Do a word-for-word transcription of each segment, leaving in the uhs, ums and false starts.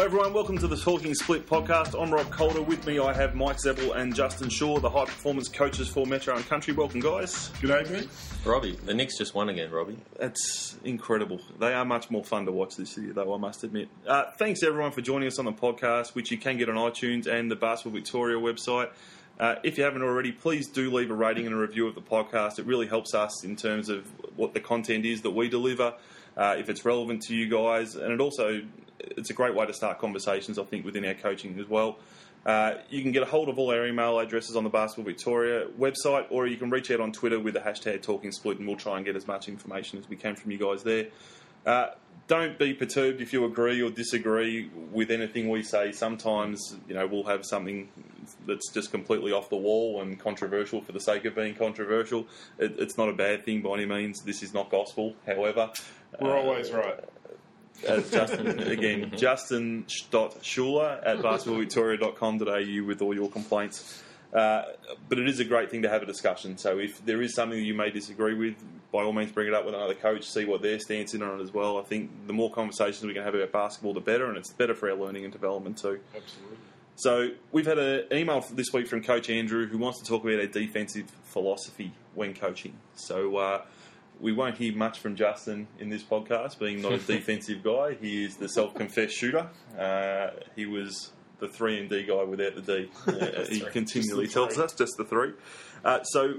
everyone, welcome to the Talking Split podcast. I'm Rob Calder. With me I have Mike Zeppel and Justin Shaw, the high performance coaches for Metro and Country. Welcome, guys. G'day, mate. Robbie, the Knicks just won again, Robbie. That's incredible. They are much more fun to watch this year, though, I must admit. Uh, thanks, everyone, for joining us on the podcast, which you can get on iTunes and the Basketball Victoria website. Uh, if you haven't already, please do leave a rating and a review of the podcast. It really helps us in terms of what the content is that we deliver, uh, if it's relevant to you guys. And it also, it's a great way to start conversations, I think, within our coaching as well. Uh, you can get a hold of all our email addresses on the Basketball Victoria website, or you can reach out on Twitter with the hashtag Talking Split, and we'll try and get as much information as we can from you guys there. Uh, don't be perturbed if you agree or disagree with anything we say. Sometimes, you know, we'll have something that's just completely off the wall and controversial for the sake of being controversial. It, it's not a bad thing by any means. This is not gospel, however. We're uh, always right. Uh, Justin, again, justin dot schuler at basketball victoria dot com dot a u with all your complaints. Uh, but it is a great thing to have a discussion. So if there is something that you may disagree with, by all means bring it up with another coach, see what their stance is on it as well. I think the more conversations we can have about basketball, the better, and it's better for our learning and development too. Absolutely. So we've had an email this week from Coach Andrew, who wants to talk about our defensive philosophy when coaching. So uh, we won't hear much from Justin in this podcast, being not a defensive guy. He is the self-confessed shooter. Uh, he was the three and D guy without the D. Uh, he continually tells us, just the three. Uh, so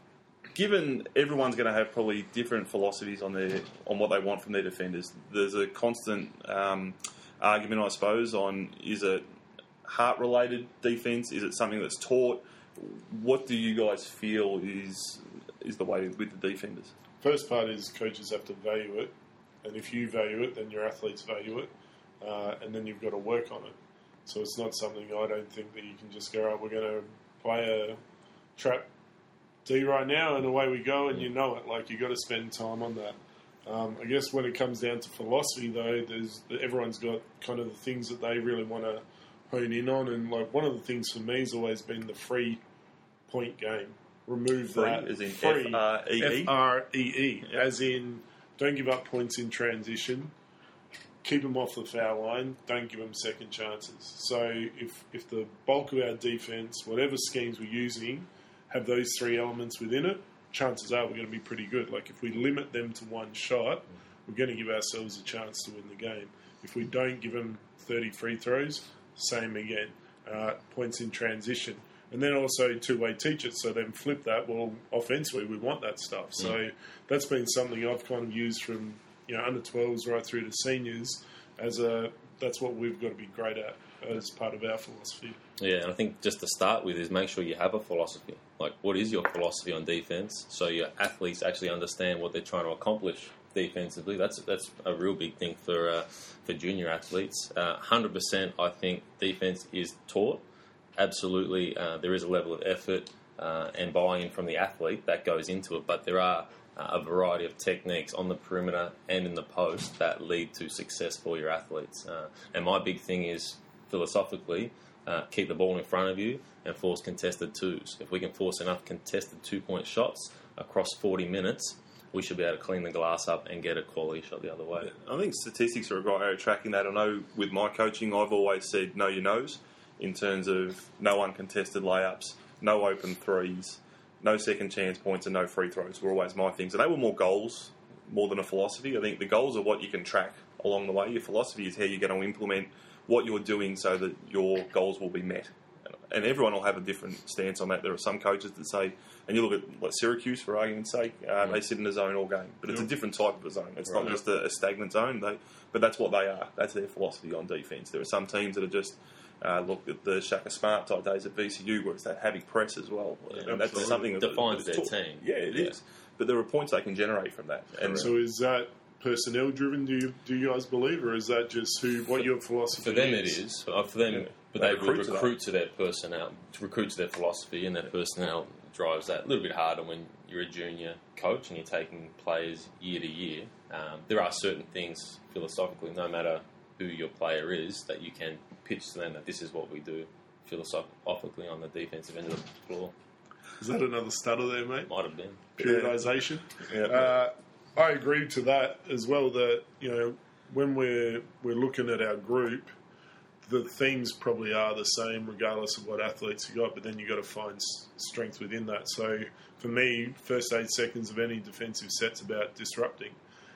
given everyone's going to have probably different philosophies on their on what they want from their defenders, there's a constant um, argument, I suppose, on is it heart-related defence? Is it something that's taught? What do you guys feel is is the way with the defenders? First part is coaches have to value it, and if you value it, then your athletes value it, uh, and then you've got to work on it. So it's not something I don't think that you can just go, oh, we're going to play a trap D right now, and away we go, and you know it. Like, you've got to spend time on that. Um, I guess when it comes down to philosophy, though, there's everyone's got kind of the things that they really want to hone in on, and like one of the things for me has always been the free point game. Remove free, that. As in free. F R E E? F R E E. As in, don't give up points in transition. Keep them off the foul line. Don't give them second chances. So if if the bulk of our defence, whatever schemes we're using, have those three elements within it, chances are we're going to be pretty good. Like, if we limit them to one shot, we're going to give ourselves a chance to win the game. If we don't give them thirty free throws, same again. Uh, points in transition. And then also two-way teach it, so then flip that. Well, offensively, we want that stuff. So mm. that's been something I've kind of used from, you know, under twelves right through to seniors as a, that's what we've got to be great at as part of our philosophy. Yeah, and I think just to start with is make sure you have a philosophy. Like, what is your philosophy on defense? So your athletes actually understand what they're trying to accomplish defensively. That's that's a real big thing for uh, for junior athletes. Uh, one hundred percent, I think defense is taught. Absolutely, uh, there is a level of effort uh, and buy-in from the athlete that goes into it, but there are uh, a variety of techniques on the perimeter and in the post that lead to success for your athletes. Uh, and my big thing is, philosophically, uh, keep the ball in front of you and force contested twos. If we can force enough contested two-point shots across forty minutes, we should be able to clean the glass up and get a quality shot the other way. I think statistics are a great way of tracking that. I know with my coaching, I've always said know your nose, in terms of no uncontested layups, no open threes, no second chance points, and no free throws were always my things. And they were more goals more than a philosophy. I think the goals are what you can track along the way. Your philosophy is how you're going to implement what you're doing so that your goals will be met. And everyone will have a different stance on that. There are some coaches that say, and you look at what Syracuse, for argument's sake, uh, they sit in a zone all game. But it's a different type of a zone. It's right. not just a, a stagnant zone. They, but that's what they are. That's their philosophy on defence. There are some teams that are just, uh, look at the Shaka Smart type days at V C U, where it's that havoc press as well. Yeah, and that's something that defines their taught. team. Yeah, it yeah. is. But there are points they can generate from that. And so is that personnel driven, do you do you guys believe, or is that just who what your philosophy is? For them it is. Uh, for them, yeah. but they, they recruit, recruit, to, recruit to their personnel, to recruit to their philosophy, and their personnel drives that. A little bit harder when you're a junior coach and you're taking players year to year. Um, there are certain things philosophically, no matter who your player is, that you can pitch to them that this is what we do philosophically on the defensive end of the floor. Is that another stutter there, mate? Might have been. Periodization. Yeah. Uh, I agree to that as well. That, you know, when we're we're looking at our group, the themes probably are the same regardless of what athletes you got, but then you've got to find s- strength within that. So for me, first eight seconds of any defensive set's about disrupting.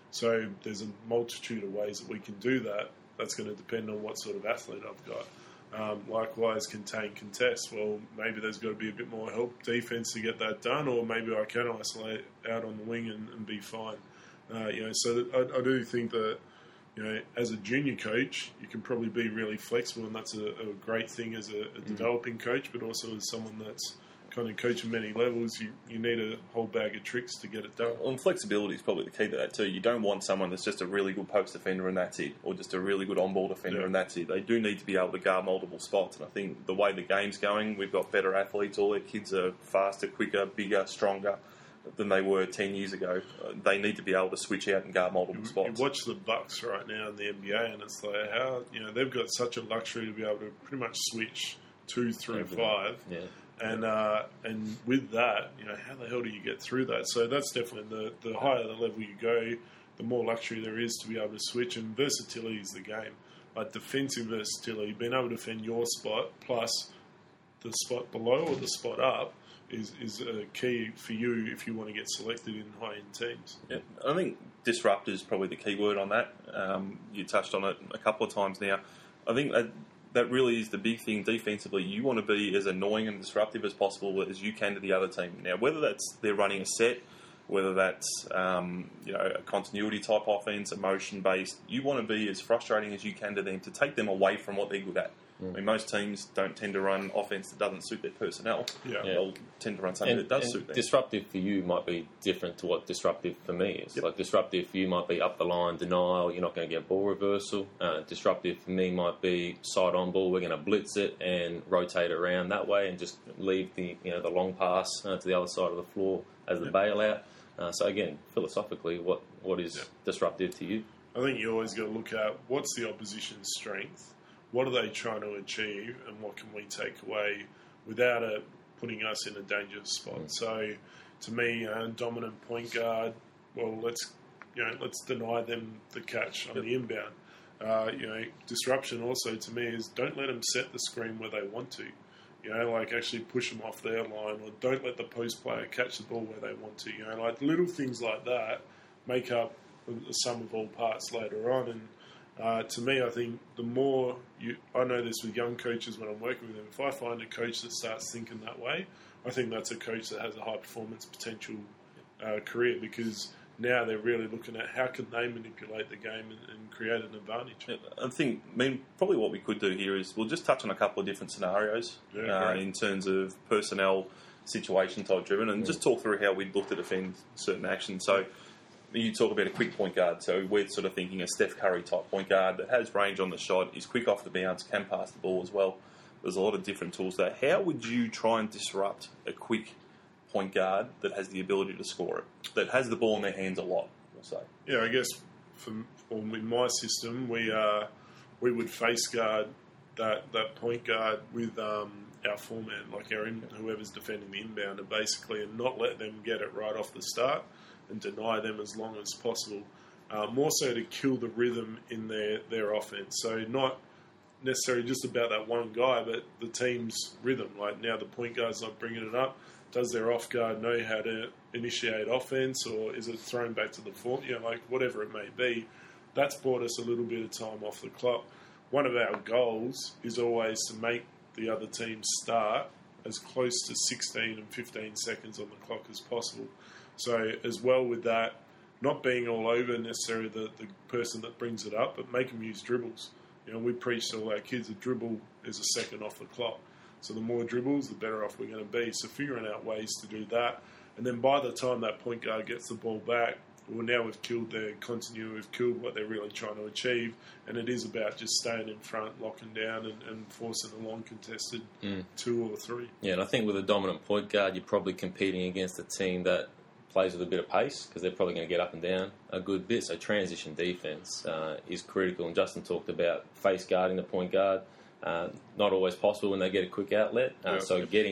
So there's a multitude of ways that we can do that. That's going to depend on what sort of athlete I've got. Um, likewise, contain, contest. Well, maybe there's got to be a bit more help defence to get that done, or maybe I can isolate out on the wing and, and be fine. Uh, you know, so I, I do think that, you know, as a junior coach, you can probably be really flexible, and that's a, a great thing as a, a developing coach, but also as someone that's kind of coaching many levels, you, you need a whole bag of tricks to get it done. Well, and flexibility is probably the key to that too. You don't want someone that's just a really good post defender and that's it, or just a really good on-ball defender Yeah. and that's it. They do need to be able to guard multiple spots, and I think the way the game's going, we've got better athletes. All their kids are faster, quicker, bigger, stronger than they were ten years ago. Uh, they need to be able to switch out and guard multiple You, spots. you watch the Bucks right now in the N B A, and it's like how you know they've got such a luxury to be able to pretty much switch two through Everything. five, Yeah. and uh, and with that, you know, how the hell do you get through that? So that's definitely the the higher the level you go, the more luxury there is to be able to switch, and versatility is the game. Like defensive versatility, being able to defend your spot plus the spot below or the spot up is is a key for you if you want to get selected in high-end teams. Yeah, I think disrupt is probably the key word on that. Um, you touched on it a couple of times now. I think that that really is the big thing defensively. You want to be as annoying and disruptive as possible as you can to the other team. Now, whether that's they're running a set, whether that's um, you know a continuity type offense, a motion based, you want to be as frustrating as you can to them to take them away from what they're good at. Mm. I mean, most teams don't tend to run offense that doesn't suit their personnel. Yeah. Yeah. They'll tend to run something And, that does and suit them. disruptive for you might be different to what disruptive for me is. Yep. Like disruptive for you might be up the line, denial, you're not going to get ball reversal. Uh, disruptive for me might be side on ball, we're going to blitz it and rotate around that way and just leave the you know the long pass uh, to the other side of the floor as the Yep. bailout. Uh, so again, philosophically, what, what is Yep. disruptive to you? I think you always got to look at what's the opposition's strength, what are they trying to achieve, and what can we take away without it putting us in a dangerous spot. Mm. So, to me, a dominant point guard, well, let's you know let's deny them the catch on yep. the inbound. Uh, you know, disruption also to me is don't let them set the screen where they want to. You know, like actually push them off their line, or don't let the post player catch the ball where they want to. You know, like little things like that make up the sum of all parts later on. And uh, to me, I think the more you, I know this with young coaches when I'm working with them. If I find a coach that starts thinking that way, I think that's a coach that has a high performance potential uh, career, because now they're really looking at how can they manipulate the game and, and create an advantage. I think, I mean, probably what we could do here is we'll just touch on a couple of different scenarios Yeah, uh, in terms of personnel, situation type driven, and yeah. just talk through how we'd look to defend certain actions. So you talk about a quick point guard. So we're sort of thinking a Steph Curry type point guard that has range on the shot, is quick off the bounce, can pass the ball as well. There's a lot of different tools there. How would you try and disrupt a quick point guard that has the ability to score it, that has the ball in their hands a lot, we'll say? Yeah, I guess from, well, in my system, we uh, we would face guard that, that point guard with um, our four-man, like our in, whoever's defending the inbounder, basically, and not let them get it right off the start and deny them as long as possible. Uh, more so to kill the rhythm in their, their offense. So not necessarily just about that one guy, but the team's rhythm. Like now the point guard's not bringing it up. Does their off guard know how to initiate offense, or is it thrown back to the form? You know, like whatever it may be. That's bought us a little bit of time off the clock. One of our goals is always to make the other team start as close to sixteen and fifteen seconds on the clock as possible. So as well with that, not being all over necessarily the, the person that brings it up, but make them use dribbles. You know, we preach to all our kids a dribble is a second off the clock. So the more dribbles, the better off we're going to be. So figuring out ways to do that. And then by the time that point guard gets the ball back, well, now we've killed their continuity, we've killed what they're really trying to achieve. And it is about just staying in front, locking down and, and forcing a long contested mm. two or three. Yeah, and I think with a dominant point guard, you're probably competing against a team that plays with a bit of pace, because they're probably going to get up and down a good bit. So transition defense uh, is critical. And Justin talked about face guarding the point guard. Uh, not always possible when they get a quick outlet. Uh, yeah, so yeah. getting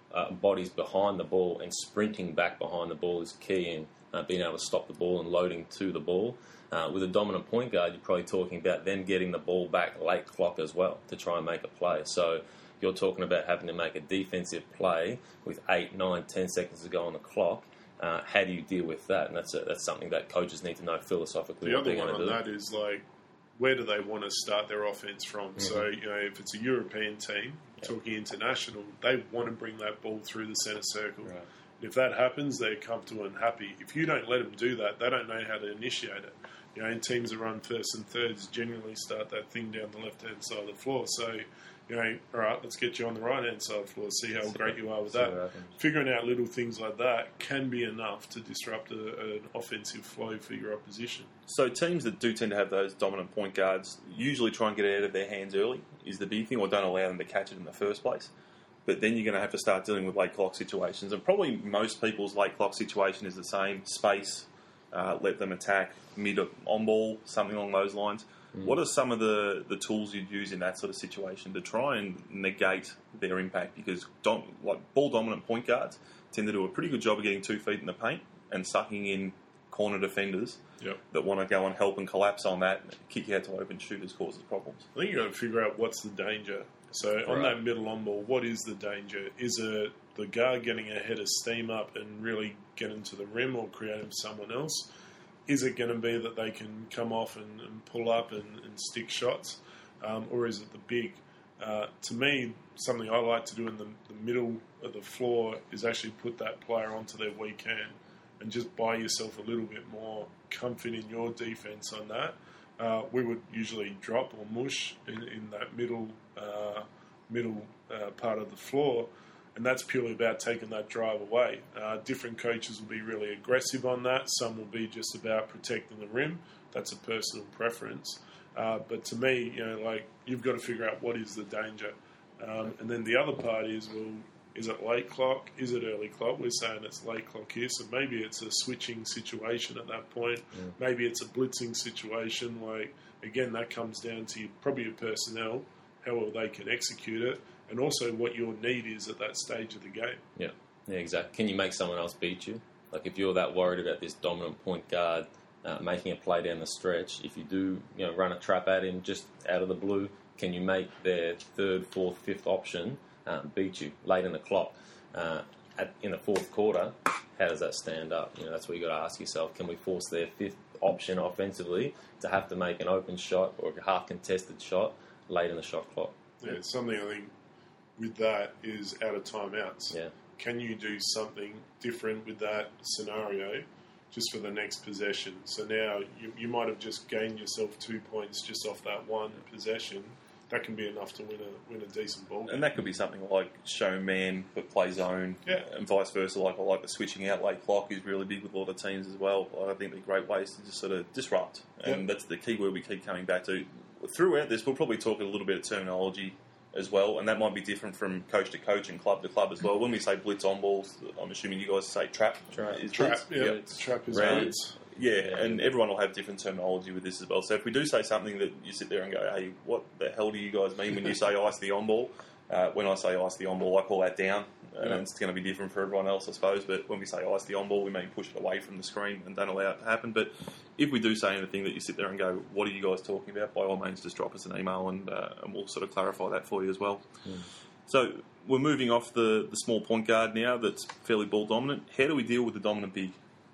uh, bodies behind the ball and sprinting back behind the ball is key in uh, being able to stop the ball and loading to the ball. Uh, with a dominant point guard, you're probably talking about them getting the ball back late clock as well to try and make a play. So you're talking about having to make a defensive play with eight, nine, ten seconds to go on the clock. Uh, how do you deal with that? And that's a, that's something that coaches need to know philosophically. The what other they're one on do. that is like, where do they want to start their offense from? Mm-hmm. So, you know, if it's a European team, yep. talking international, they want to bring that ball through the centre circle. Right. If that happens, they're comfortable and happy. If you don't let them do that, they don't know how to initiate it. You know, and teams that run first and thirds generally start that thing down the left-hand side of the floor. So, you know, all right, let's get you on the right-hand side of the floor, see how see great you are with that. Figuring out little things like that can be enough to disrupt a, an offensive flow for your opposition. So teams that do tend to have those dominant point guards usually try and get it out of their hands early is the big thing, or don't allow them to catch it in the first place. But then you're going to have to start dealing with late clock situations. And probably most people's late clock situation is the same. Space, uh, let them attack, mid on ball, something along those lines. Mm. What are some of the, the tools you'd use in that sort of situation to try and negate their impact? Because dom- like ball dominant point guards tend to do a pretty good job of getting two feet in the paint and sucking in corner defenders yep. that want to go and help and collapse on that, kick you out to open shooters causes problems. I think you've got to figure out what's the danger. So right. on that middle on ball, what is the danger? Is it the guard getting ahead of steam up and really getting to the rim or creating someone else? Is it going to be that they can come off and, and pull up and, and stick shots? Um, or is it the big? Uh, to me, something I like to do in the, the middle of the floor is actually put that player onto their weak hand and just buy yourself a little bit more comfort in your defense on that. Uh, we would usually drop or mush in, in that middle uh, middle uh, part of the floor, and that's purely about taking that drive away. Uh, different coaches will be really aggressive on that. Some will be just about protecting the rim. That's a personal preference. Uh, but to me, you know, like you've got to figure out what is the danger. Um, and then the other part is, well, is it late clock? Is it early clock? We're saying it's late clock here, so maybe it's a switching situation at that point. Yeah. Maybe it's a blitzing situation. Like, again, that comes down to your, probably your personnel, how well they can execute it, and also what your need is at that stage of the game. Yeah, yeah, exactly. Can you make someone else beat you? Like, if you're that worried about this dominant point guard uh, making a play down the stretch, if you do, you know, run a trap at him just out of the blue, can you make their third, fourth, fifth option um, beat you late in the clock? Uh, at, in the fourth quarter, how does that stand up? You know, that's what you got to ask yourself. Can we force their fifth option offensively to have to make an open shot or a half contested shot late in the shot clock? Yeah, something I think with that is out of timeouts. Yeah. Can you do something different with that scenario just for the next possession? So now you, you might have just gained yourself two points just off that one possession. That can be enough to win a win a decent ball game. And that could be something like show man but play zone, yeah. and vice versa. Like I like the switching out late clock is really big with a lot of teams as well. I think they're great ways to just sort of disrupt, and yeah. that's the key word we keep coming back to. Throughout this, we'll probably talk a little bit of terminology as well, and that might be different from coach to coach and club to club as well. When we say blitz on balls, I'm assuming you guys say trap. Trap, is trap, blitz. yeah. Yep. Trap is Round. blitz. Yeah, and everyone will have different terminology with this as well. So if we do say something that you sit there and go, hey, what the hell do you guys mean when you say ice the on-ball? Uh, when I say ice the on-ball, I call that down. And yeah. it's going to be different for everyone else, I suppose. But when we say ice the on-ball, we mean push it away from the screen and don't allow it to happen. But if we do say anything that you sit there and go, what are you guys talking about? By all means, just drop us an email and, uh, and we'll sort of clarify that for you as well. Mm. So we're moving off the, the small point guard now that's fairly ball dominant. How do we deal with the dominant big?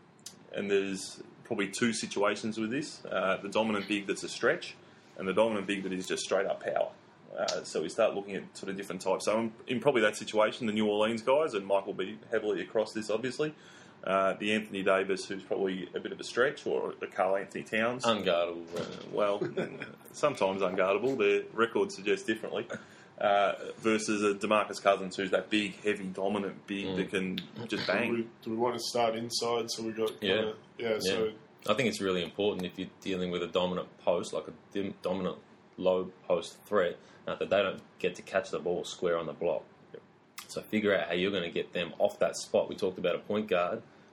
And there's probably two situations with this. Uh, the dominant big that's a stretch and the dominant big that is just straight up power. Uh, so we start looking at sort of different types. So in, in probably that situation, the New Orleans guys, and Mike will be heavily across this obviously, uh, the Anthony Davis, who's probably a bit of a stretch, or the Karl Anthony Towns. Unguardable. Uh, well, sometimes unguardable. Their record suggests differently. Uh, versus a DeMarcus Cousins, who's that big, heavy, dominant big mm. that can just bang. Do we, do we want to start inside? So we got yeah, kinda, yeah. yeah. So I think it's really important if you're dealing with a dominant post, like a dim, dominant low post threat, uh, that they don't get to catch the ball square on the block. So figure out how you're going to get them off that spot. We talked about a point guard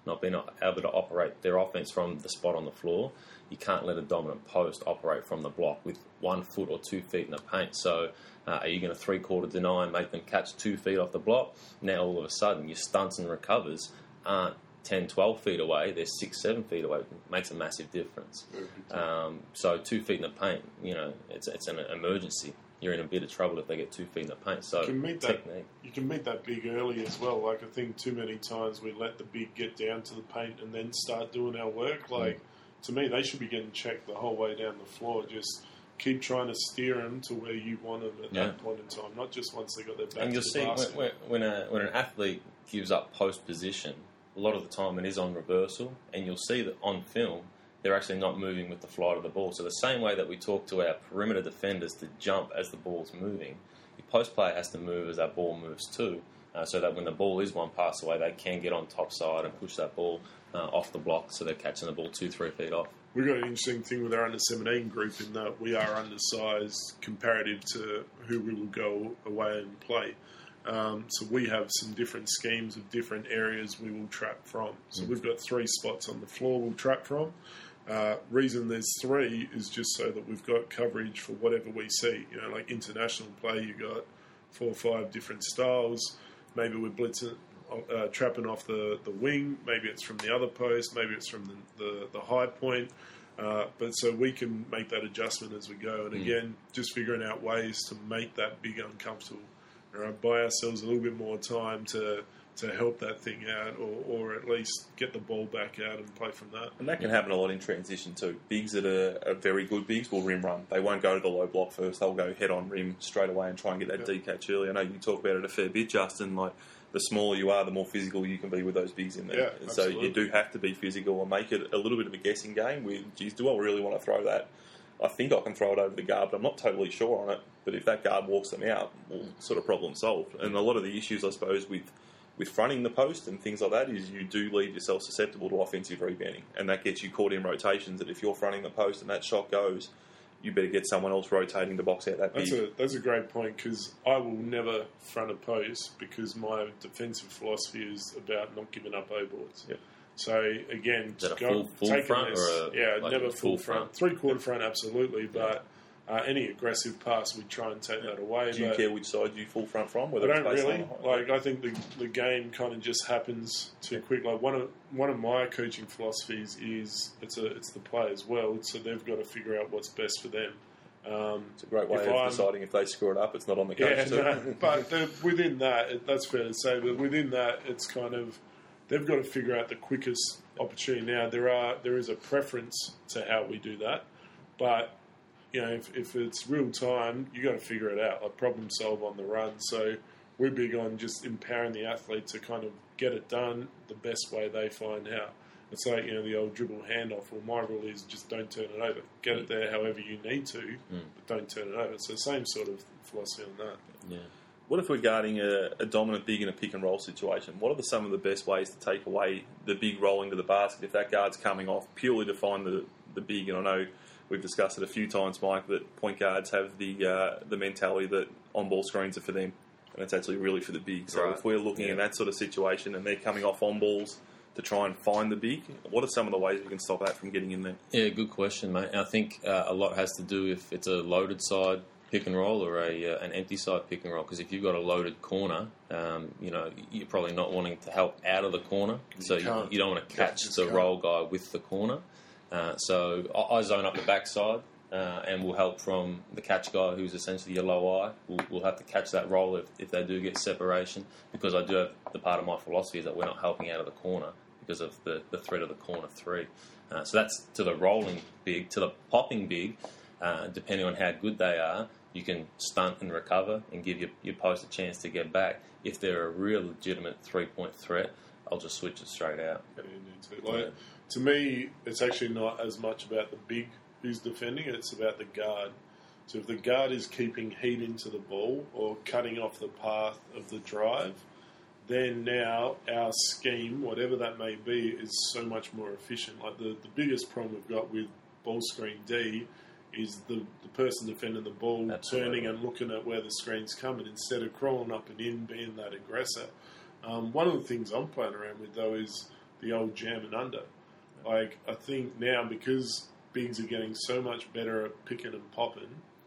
not being able to operate their offense from the spot on the floor, you can't let a dominant post operate from the block with one foot or two feet in the paint. So uh, are you going to three-quarter deny and make them catch two feet off the block? Now all of a sudden your stunts and recovers aren't ten, twelve feet away, they're six, seven feet away. It makes a massive difference. Um, so two feet in the paint, you know, it's it's an emergency. You're in a bit of trouble if they get two feet in the paint. So you can meet technique. that, you can meet that big early as well. Like I think too many times we let the big get down to the paint and then start doing our work. Like mm. to me, they should be getting checked the whole way down the floor. Just keep trying to steer them to where you want them at yeah. that point in time, not just once they got their back and to you'll the see basket. when, when, a, when an athlete gives up post position, a lot of the time it is on reversal, and you'll see that on film they're actually not moving with the flight of the ball. So the same way that we talk to our perimeter defenders to jump as the ball's moving, the post player has to move as that ball moves too, uh, so that when the ball is one pass away, they can get on top side and push that ball uh, off the block, so they're catching the ball two, three feet off. We've got an interesting thing with our under seventeen group in that we are undersized comparative to who we will go away and play. Um, so we have some different schemes of different areas we will trap from. So mm. we've got three spots on the floor we'll trap from. Uh, reason there's three is just so that we've got coverage for whatever we see. You know, like international play, you've got four or five different styles. Maybe we're blitzing, uh, trapping off the, the wing. Maybe it's from the other post. Maybe it's from the, the, the high point. Uh, but so we can make that adjustment as we go. And again, mm. just figuring out ways to make that big uncomfortable. Right, buy ourselves a little bit more time to to help that thing out, or, or at least get the ball back out and play from that. And that can happen a lot in transition too. Bigs that are, are very good bigs will rim run. They won't go to the low block first. They'll go head on rim straight away and try and get that yep. D-catch early. I know you talk about it a fair bit, Justin. Like the smaller you are, the more physical you can be with those bigs in there. Yeah, and so absolutely. you do have to be physical and make it a little bit of a guessing game with, geez, do I really want to throw that? I think I can throw it over the guard, but I'm not totally sure on it. But if that guard walks them out, well, sort of problem solved. And a lot of the issues, I suppose, with, with fronting the post and things like that is you do leave yourself susceptible to offensive rebounding. And that gets you caught in rotations that if you're fronting the post and that shot goes, you better get someone else rotating to box out that that's big. A, that's a great point, because I will never front a post because my defensive philosophy is about not giving up O-boards. Yep. So again, is that a go, full, full taking front this, or a, yeah, like never a full, full front, front? three quarter front, absolutely. But uh, any aggressive pass, we try and take that away. Do you but care which side you full front from? I Whether don't it's really. Like I think the the game kind of just happens too quick. Like one of one of my coaching philosophies is it's a it's the play as well. So they've got to figure out what's best for them. Um, it's a great way of I'm, deciding if they screw it up. It's not on the coach. Yeah, too. No, but within that, it, that's fair to say. But within that, it's kind of they've got to figure out the quickest opportunity. Now there are there is a preference to how we do that, but you know if, if it's real time, you got to figure it out. Like problem solve on the run. So we're big on just empowering the athlete to kind of get it done the best way they find how. It's like, you know, the old dribble handoff. Well, my rule is just don't turn it over. Get it there however you need to, mm. but don't turn it over. So same sort of philosophy on that. Yeah. What if we're guarding a, a dominant big in a pick and roll situation? What are the, some of the best ways to take away the big rolling to the basket if that guard's coming off purely to find the, the big? And I know we've discussed it a few times, Mike, that point guards have the uh, the mentality that on-ball screens are for them, and it's actually really for the big. So right. if we're looking yeah. at that sort of situation and they're coming off on-balls to try and find the big, what are some of the ways we can stop that from getting in there? Yeah, good question, mate. I think uh, a lot has to do if it's a loaded side pick and roll or a uh, an empty side pick and roll. Because if you've got a loaded corner, um, you know you're probably not wanting to help out of the corner, you so you, you don't want to catch the can't. roll guy with the corner. Uh, so I, I zone up the backside. Uh, and we'll help from the catch guy, who's essentially your low eye. We'll, we'll have to catch that roll if, if they do get separation, because I do have the part of my philosophy is that we're not helping out of the corner because of the, the threat of the corner three. Uh, so that's to the rolling big. To the popping big, uh, depending on how good they are, you can stunt and recover and give your, your post a chance to get back. If they're a real legitimate three-point threat, I'll just switch it straight out. Yeah, you need to. Like, yeah. To me, it's actually not as much about the big who's defending it, it's about the guard. So if the guard is keeping heat into the ball or cutting off the path of the drive, then now our scheme, whatever that may be, is so much more efficient. Like the, the biggest problem we've got with ball screen D is the, the person defending the ball Absolutely. turning and looking at where the screen's coming instead of crawling up and in, being that aggressor. Um, one of the things I'm playing around with, though, is the old jam and under. Like, I think now, because bigs are getting so much better at picking and popping,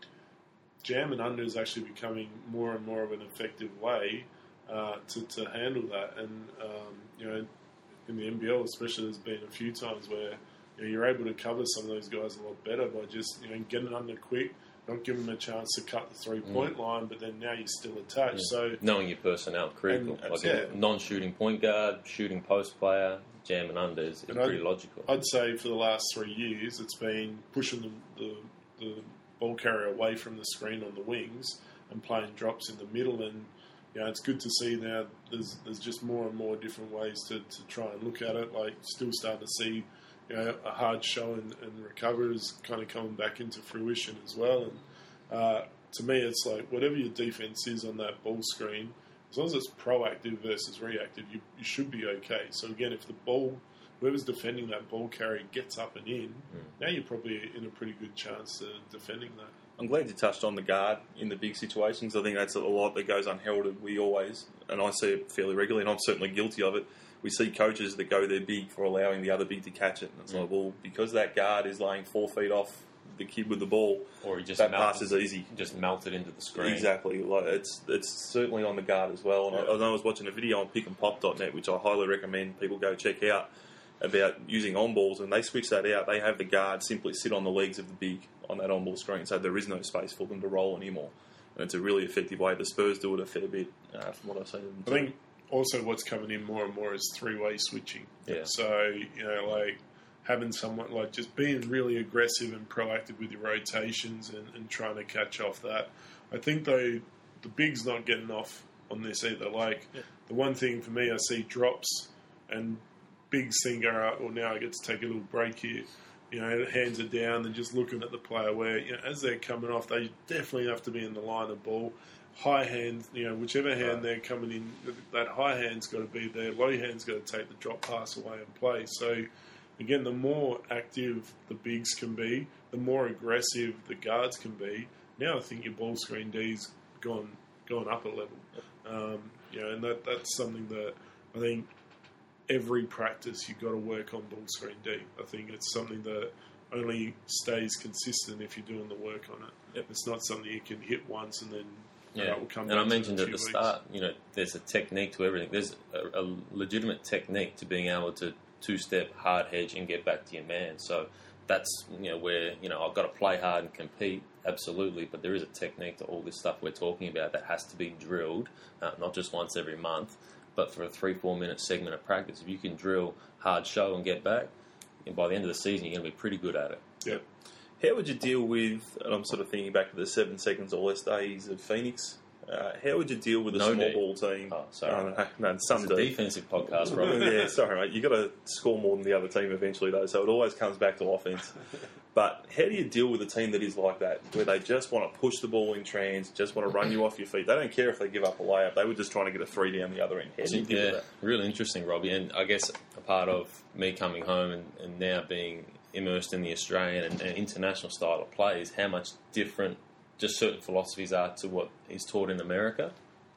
jam and under is actually becoming more and more of an effective way uh, to, to handle that. And, um, you know, in the N B L especially, there's been a few times where, you know, you're able to cover some of those guys a lot better by just, you know, getting under quick, not giving them a chance to cut the three-point mm. line, but then now you're still attached. Yeah. So knowing your personnel, critical. And, like yeah. a non-shooting point guard, shooting post player, jam and under is, is pretty I'd, logical. I'd say for the last three years, it's been pushing the, the, the ball carrier away from the screen on the wings and playing drops in the middle. And, you know, it's good to see now there's there's just more and more different ways to, to try and look at it. Like, still starting to see, you know, a hard show and, and recover is kind of coming back into fruition as well. And uh, to me, it's like whatever your defense is on that ball screen, as long as it's proactive versus reactive, you, you should be okay. So again, if the ball, whoever's defending that ball carrier gets up and in, mm. now you're probably in a pretty good chance of defending that. I'm glad you touched on the guard in the big situations. I think that's a lot that goes unheralded. We always, and I see it fairly regularly, and I'm certainly guilty of it, we see coaches that go there big for allowing the other big to catch it. And it's mm. like, well, because that guard is laying four feet off the kid with the ball, or he just that melted, pass is easy. Just melted into the screen. Exactly. Like, it's it's certainly on the guard as well. And yeah. I, I was watching a video on pick and pop dot net, which I highly recommend people go check out, about using on balls, and they switch that out. They have the guard simply sit on the legs of the big on that on ball screen, so there is no space for them to roll anymore. And it's a really effective way. The Spurs do it a fair bit, uh, from what I've seen. I think also what's coming in more and more is three-way switching. Yeah. So, you know, like having someone, like just being really aggressive and proactive with your rotations and, and trying to catch off that. I think, though, the big's not getting off on this either. Like, yeah. the one thing for me, I see drops and bigs think, all right, well, now I get to take a little break here. You know, hands are down and just looking at the player where, you know, as they're coming off, they definitely have to be in the line of ball. High hand, you know, whichever hand right. they're coming in, that high hand's got to be there. Low hand's got to take the drop pass away and play. So, again, the more active the bigs can be, the more aggressive the guards can be. Now I think your ball screen D's gone gone up a level. Um, you know, and that that's something that I think every practice you've got to work on ball screen D. I think it's something that only stays consistent if you're doing the work on it. Yep. It's not something you can hit once and then yeah. that will come. And I mentioned at the weeks. start, you know, there's a technique to everything. There's a, a legitimate technique to being able to two-step hard hedge and get back to your man. So that's, you know, where, you know, I've got to play hard and compete, absolutely, but there is a technique to all this stuff we're talking about that has to be drilled, uh, not just once every month, but for a three, four minute segment of practice. If you can drill hard show and get back, and by the end of the season, you're going to be pretty good at it. Yep. How would you deal with, and I'm sort of thinking back to the seven seconds or less days of Phoenix, uh, how would you deal with a no small D. ball team? Oh, sorry. Oh, no, no, some it's do. a defensive podcast, Robert. Yeah, sorry, mate. You've got to score more than the other team eventually, though, so it always comes back to offense. But how do you deal with a team that is like that, where they just want to push the ball in trans, just want to run you off your feet? They don't care if they give up a layup. They were just trying to get a three down the other end. How do you deal yeah, with that? Really interesting, Robbie. And I guess a part of me coming home and, and now being immersed in the Australian and, and international style of play is how much different just certain philosophies are to what is taught in America.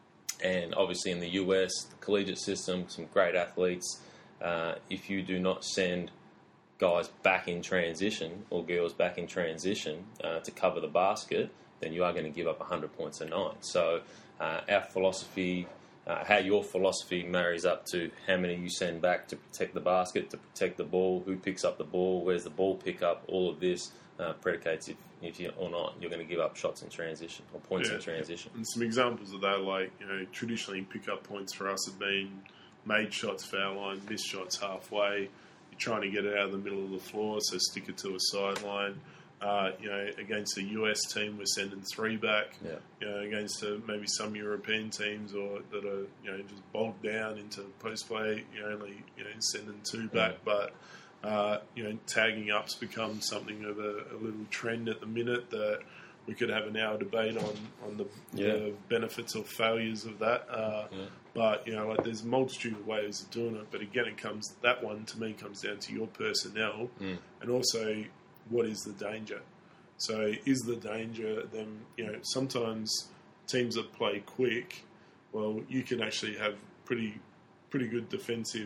And obviously in the U S, the collegiate system, some great athletes. Uh, if you do not send guys back in transition or girls back in transition uh, to cover the basket, then you are going to give up one hundred points a night. So uh, our philosophy, uh, how your philosophy marries up to how many you send back to protect the basket, to protect the ball, who picks up the ball, where's the ball pick up, all of this uh, predicates if, if you or not you're going to give up shots in transition or points yeah. in transition. And some examples of that, like, you know, traditionally pick-up points for us have been made shots foul line, missed shots halfway. You're trying to get it out of the middle of the floor, so stick it to a sideline. Uh, you know, against the U S team, we're sending three back. Yeah. You know, against uh, maybe some European teams or that are, you know, just bogged down into post play, you're only, you know, sending two back. Yeah. But uh, you know, tagging up's become something of a, a little trend at the minute that we could have an hour debate on on the, yeah. the benefits or failures of that. Uh, yeah. But you know, like, there's a multitude of ways of doing it. But again, it comes that one to me comes down to your personnel mm. and also what is the danger. So is the danger them? You know, sometimes teams that play quick, well, you can actually have pretty pretty good defensive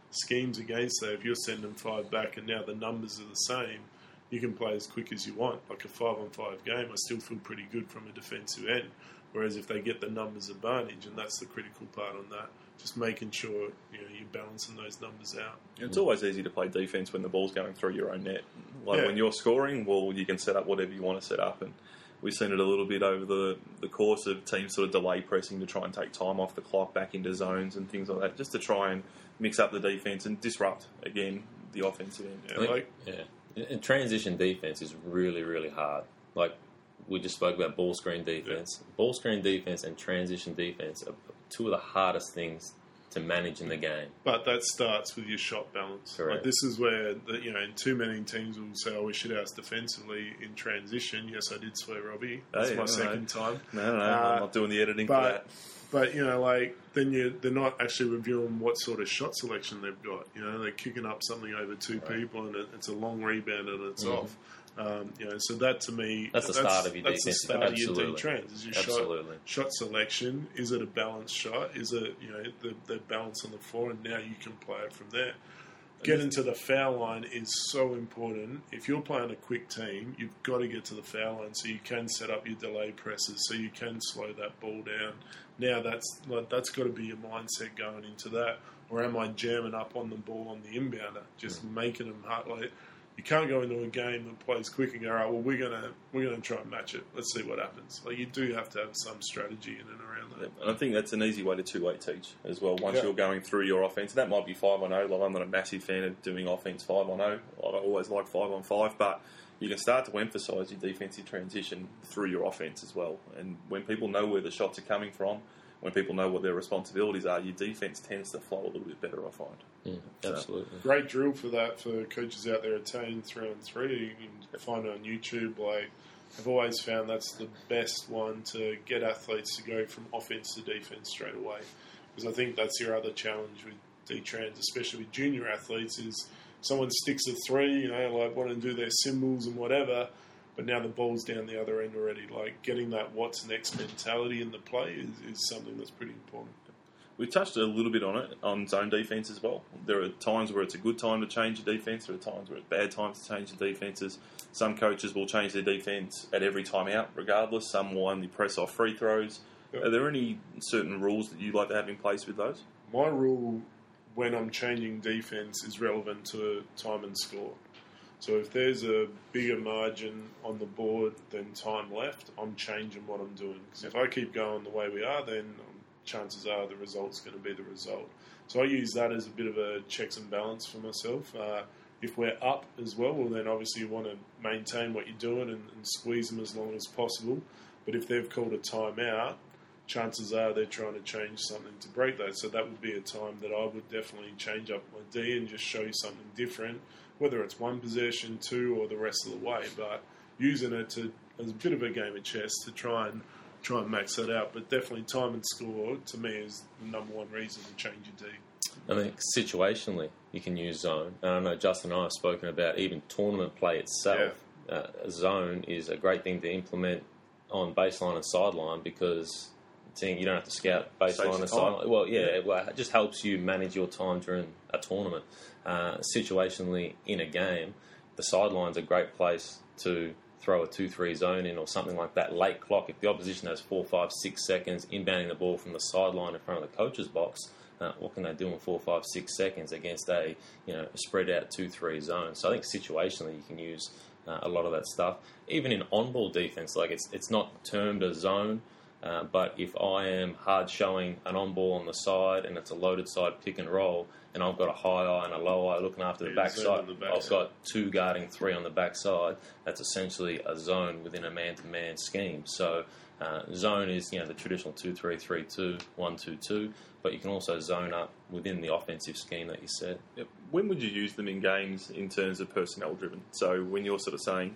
schemes against that, if you're sending five back and now the numbers are the same, you can play as quick as you want. Like a five-on-five game, I still feel pretty good from a defensive end. Whereas if they get the numbers advantage, and that's the critical part on that, just making sure you know you're balancing those numbers out. It's always easy to play defence when the ball's going through your own net. Like Yeah. when you're scoring, well, you can set up whatever you want to set up, and we've seen it a little bit over the, the course of teams sort of delay pressing to try and take time off the clock back into zones and things like that, just to try and mix up the defence and disrupt again the offensive end. Yeah, I think- like yeah. And transition defense is really, really hard. Like we just spoke about ball screen defense. Yeah. Ball screen defense and transition defense are two of the hardest things to manage in the game. But that starts with your shot balance. Correct. Like this is where the, you know, too many teams will say, "Oh, we should house defensively in transition." Yes, I did swear, Robbie. That's Hey, my no, second no. time. No, no, no, Uh, I'm not doing the editing but- for that. But you know, like then you they're not actually reviewing what sort of shot selection they've got. You know, they're kicking up something over two Right. people, and it, it's a long rebound and it's Mhm. off. Um, you know, so that to me, That's the start of your that's the defense. start of your Absolutely. D-trans. Is your Absolutely. shot shot selection? Is it a balanced shot? Is it you know the the balance on the floor? And now you can play it from there. Getting to the foul line is so important. If you're playing a quick team, you've got to get to the foul line so you can set up your delay presses, so you can slow that ball down. Now that's like, that's got to be your mindset going into that. Or am I jamming up on the ball on the inbounder, just mm. making them hard? Like you can't go into a game that plays quick and go, "All right, well we're gonna we're gonna try and match it. Let's see what happens." Like you do have to have some strategy in and around that. And I think that's an easy way to two-way teach as well. Once Yeah. you're going through your offense, that might be five on oh. Like I'm not a massive fan of doing offense five on oh. I always like five on five, but you can start to emphasise your defensive transition through your offense as well. And when people know where the shots are coming from, when people know what their responsibilities are, your defense tends to flow a little bit better, I find. Mm, So- absolutely. Great drill for that for coaches out there attaining three on three. You can find it on YouTube. Like I've always found that's the best one to get athletes to go from offense to defense straight away. Because I think that's your other challenge with D-trans, especially with junior athletes, is someone sticks a three, you know, like want to do their symbols and whatever, but now the ball's down the other end already. Like getting that what's next mentality in the play is, is something that's pretty important. We touched a little bit on it, on zone defence as well. There are times where it's a good time to change your defence. There are times where it's bad times to change the defences. Some coaches will change their defence at every time out, regardless. Some will only press off free throws. Yep. Are there any certain rules that you like to have in place with those? My rule when I'm changing defence is relevant to time and score. So if there's a bigger margin on the board than time left, I'm changing what I'm doing. Because if I keep going the way we are, then chances are the result's going to be the result. So I use that as a bit of a checks and balance for myself. Uh, if we're up as well, well then obviously you want to maintain what you're doing and, and squeeze them as long as possible. But if they've called a timeout, chances are they're trying to change something to break that. So that would be a time that I would definitely change up my D and just show you something different, whether it's one possession, two, or the rest of the way. But using it to as a bit of a game of chess to try and try and max that out. But definitely time and score, to me, is the number one reason to change your D. I think situationally you can use zone. And I know Justin and I have spoken about even tournament play itself. Yeah. Uh, a zone is a great thing to implement on baseline and sideline because you don't have to scout baseline and sideline. Well, yeah, yeah. Well, it just helps you manage your time during a tournament. Uh, situationally in a game, the sideline's a great place to throw a two three zone in or something like that. Late clock, if the opposition has four, five, six seconds inbounding the ball from the sideline in front of the coach's box, uh, what can they do in four, five, six seconds against a you know a spread out two three zone? So I think situationally you can use uh, a lot of that stuff. Even in on-ball defense, like it's it's not termed a zone, uh, but if I am hard showing an on-ball on the side and it's a loaded side pick and roll, and I've got a high eye and a low eye looking after the Yeah, back zone side, on the back I've side. got two guarding three on the back side. That's essentially a zone within a man-to-man scheme. So uh, zone is you know the traditional two three three two, one two two, but you can also zone up within the offensive scheme that you said. Yep. When would you use them in games in terms of personnel driven? So when you're sort of saying,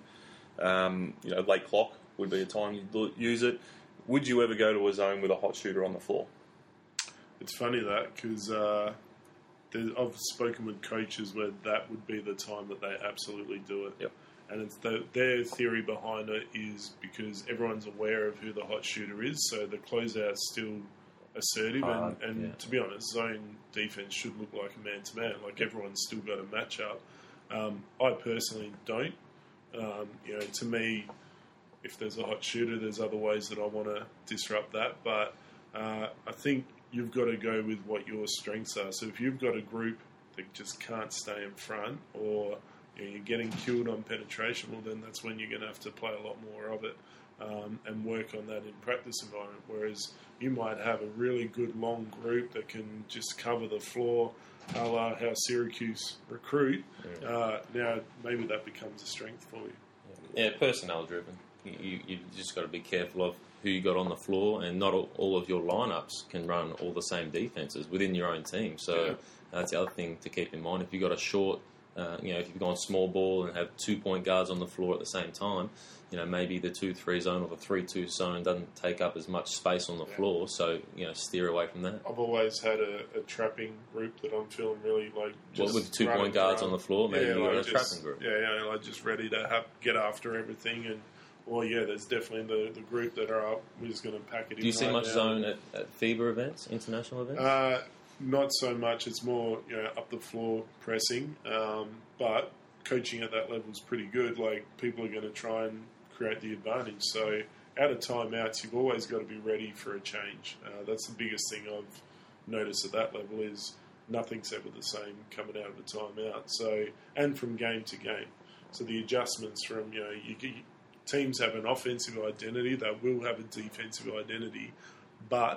um, you know, late clock would be a time you'd use it. Would you ever go to a zone with a hot shooter on the floor? It's funny that because uh, I've spoken with coaches where that would be the time that they absolutely do it. Yep. And it's the, their theory behind it is because everyone's aware of who the hot shooter is, so the closeout's still assertive. Hard, and, and yeah. to be honest, zone defense should look like a man-to-man. Like, everyone's still got a match-up. Um, I personally don't. Um, you know, to me, if there's a hot shooter, there's other ways that I want to disrupt that. But uh, I think you've got to go with what your strengths are. So if you've got a group that just can't stay in front, or you know, you're getting killed on penetration, well, then that's when you're going to have to play a lot more of it um, and work on that in practice environment. Whereas you might have a really good long group that can just cover the floor, a la how Syracuse recruit. Yeah. Uh, now, maybe that becomes a strength for you. Yeah, personnel driven. You, you, you've just got to be careful of who you got on the floor, and not all, all of your lineups can run all the same defenses within your own team. So Yeah. that's the other thing to keep in mind. If you've got a short, uh, you know, if you've gone small ball and have two point guards on the floor at the same time, you know, maybe the two three zone or the three two zone doesn't take up as much space on the Yeah. floor. So, you know, steer away from that. I've always had a, a trapping group that I'm feeling really like. Well, Just with two running point guards around. on the floor, maybe Yeah, you've got like a just- trapping group. Yeah, yeah, like just ready to have, get after everything. And well, yeah, there's definitely the, the group that are up. We're just going to pack it in. Do you see right much now. zone at, at FIBA events, international events? Uh, not so much. It's more, you know, up the floor pressing. Um, but coaching at that level is pretty good. Like, people are going to try and create the advantage. So out of timeouts, you've always got to be ready for a change. Uh, that's the biggest thing I've noticed at that level is nothing's ever the same coming out of a timeout. So, and from game to game. So the adjustments from, you know, you, you, teams have an offensive identity. They will have a defensive identity. But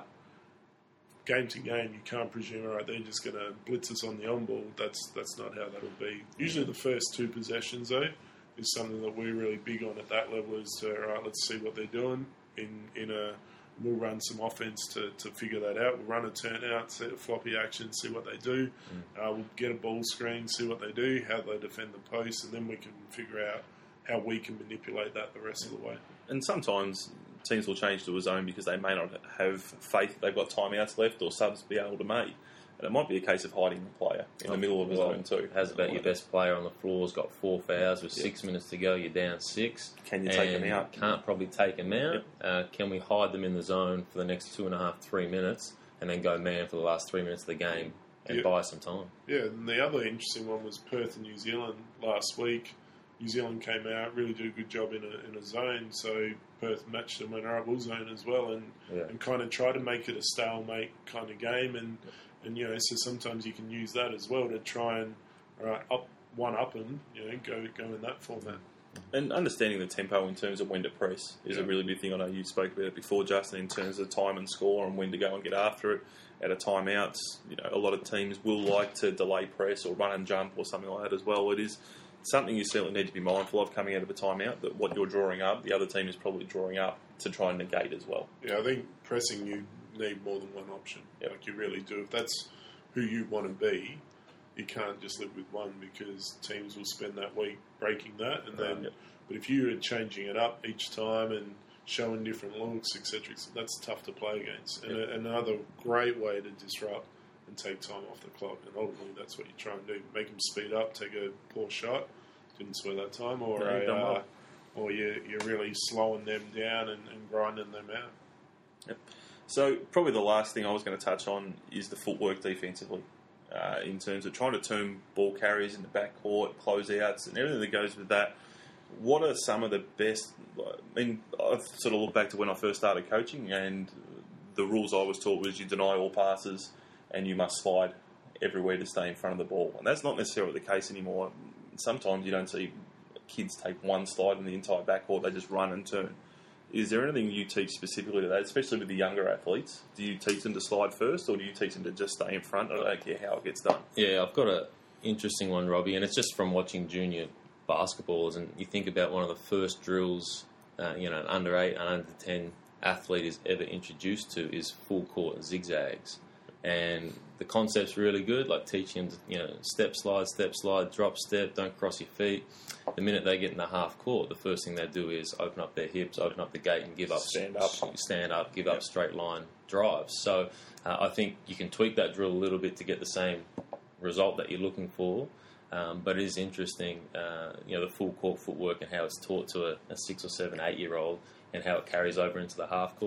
game to game, you can't presume, all right, they're just going to blitz us on the on-ball. That's that's not how that'll be. Usually the first two possessions, though, is something that we're really big on at that level is, to, all right, let's see what they're doing. In, in a, we'll run some offense to, to figure that out. We'll run a turnout, set a floppy action, see what they do. Mm. Uh, we'll get a ball screen, see what they do, how they defend the post, and then we can figure out how we can manipulate that the rest of the way. And sometimes teams will change to a zone because they may not have faith they've got timeouts left or subs to be able to make. And it might be a case of hiding the player in the middle of a Well, zone too. How's about your best player on the floor's got four fouls with Yeah. six minutes to go, you're down six. Can you take and them out? Can't probably take them out. Yep. Uh, can we hide them in the zone for the next two and a half, three minutes and then go man for the last three minutes of the game and Yeah. buy some time? Yeah, and the other interesting one was Perth and New Zealand last week. New Zealand came out, really did a good job in a, in a zone, so Perth matched them when we'll zone as well, and, Yeah. and kind of try to make it a stalemate kind of game, and, and you know, so sometimes you can use that as well to try and all right, up one up and you know go go in that format. And understanding the tempo in terms of when to press is Yeah. a really big thing. I know you spoke about it before, Justin, in terms of time and score and when to go and get after it. At a timeouts, you know, a lot of teams will like to delay press or run and jump or something like that as well. It is something you certainly need to be mindful of coming out of a timeout, that what you're drawing up, the other team is probably drawing up to try and negate as well. Yeah, I think pressing you need more than one option. Yep. Like you really do. If that's who you want to be, you can't just live with one because teams will spend that week breaking that, and then. Yep. But if you are changing it up each time and showing different looks, et cetera, et cetera, that's tough to play against. And Yep. a, another great way to disrupt and take time off the clock. And ultimately, that's what you try and do: make them speed up, take a poor shot, didn't swear that time, or No, a, you've done well. uh, or you're, you're really slowing them down and, and grinding them out. Yep. So probably the last thing I was going to touch on is the footwork defensively, uh, in terms of trying to turn ball carriers into backcourt, closeouts, and everything that goes with that. What are some of the best? I mean, I've sort of looked back to when I first started coaching, and the rules I was taught was you deny all passes and you must slide everywhere to stay in front of the ball. And that's not necessarily the case anymore. Sometimes you don't see kids take one slide in the entire backcourt, they just run and turn. Is there anything you teach specifically to that, especially with the younger athletes? Do you teach them to slide first, or do you teach them to just stay in front? I don't care how it gets done. Yeah, I've got an interesting one, Robbie, and it's just from watching junior basketballs. And you think about one of the first drills, uh, you know, an under eight and under ten athlete is ever introduced to is full court zigzags. And the concept's really good, like teaching them, you know, step slide, step slide, drop step, don't cross your feet. The minute they get in the half court, the first thing they do is open up their hips, open up the gate, and give up Stand up. stand up, give Yep. up straight line drives. So uh, I think you can tweak that drill a little bit to get the same result that you're looking for. Um, but it is interesting, uh, you know, the full court footwork and how it's taught to a, a six or seven, eight year old, and how it carries over into the half court.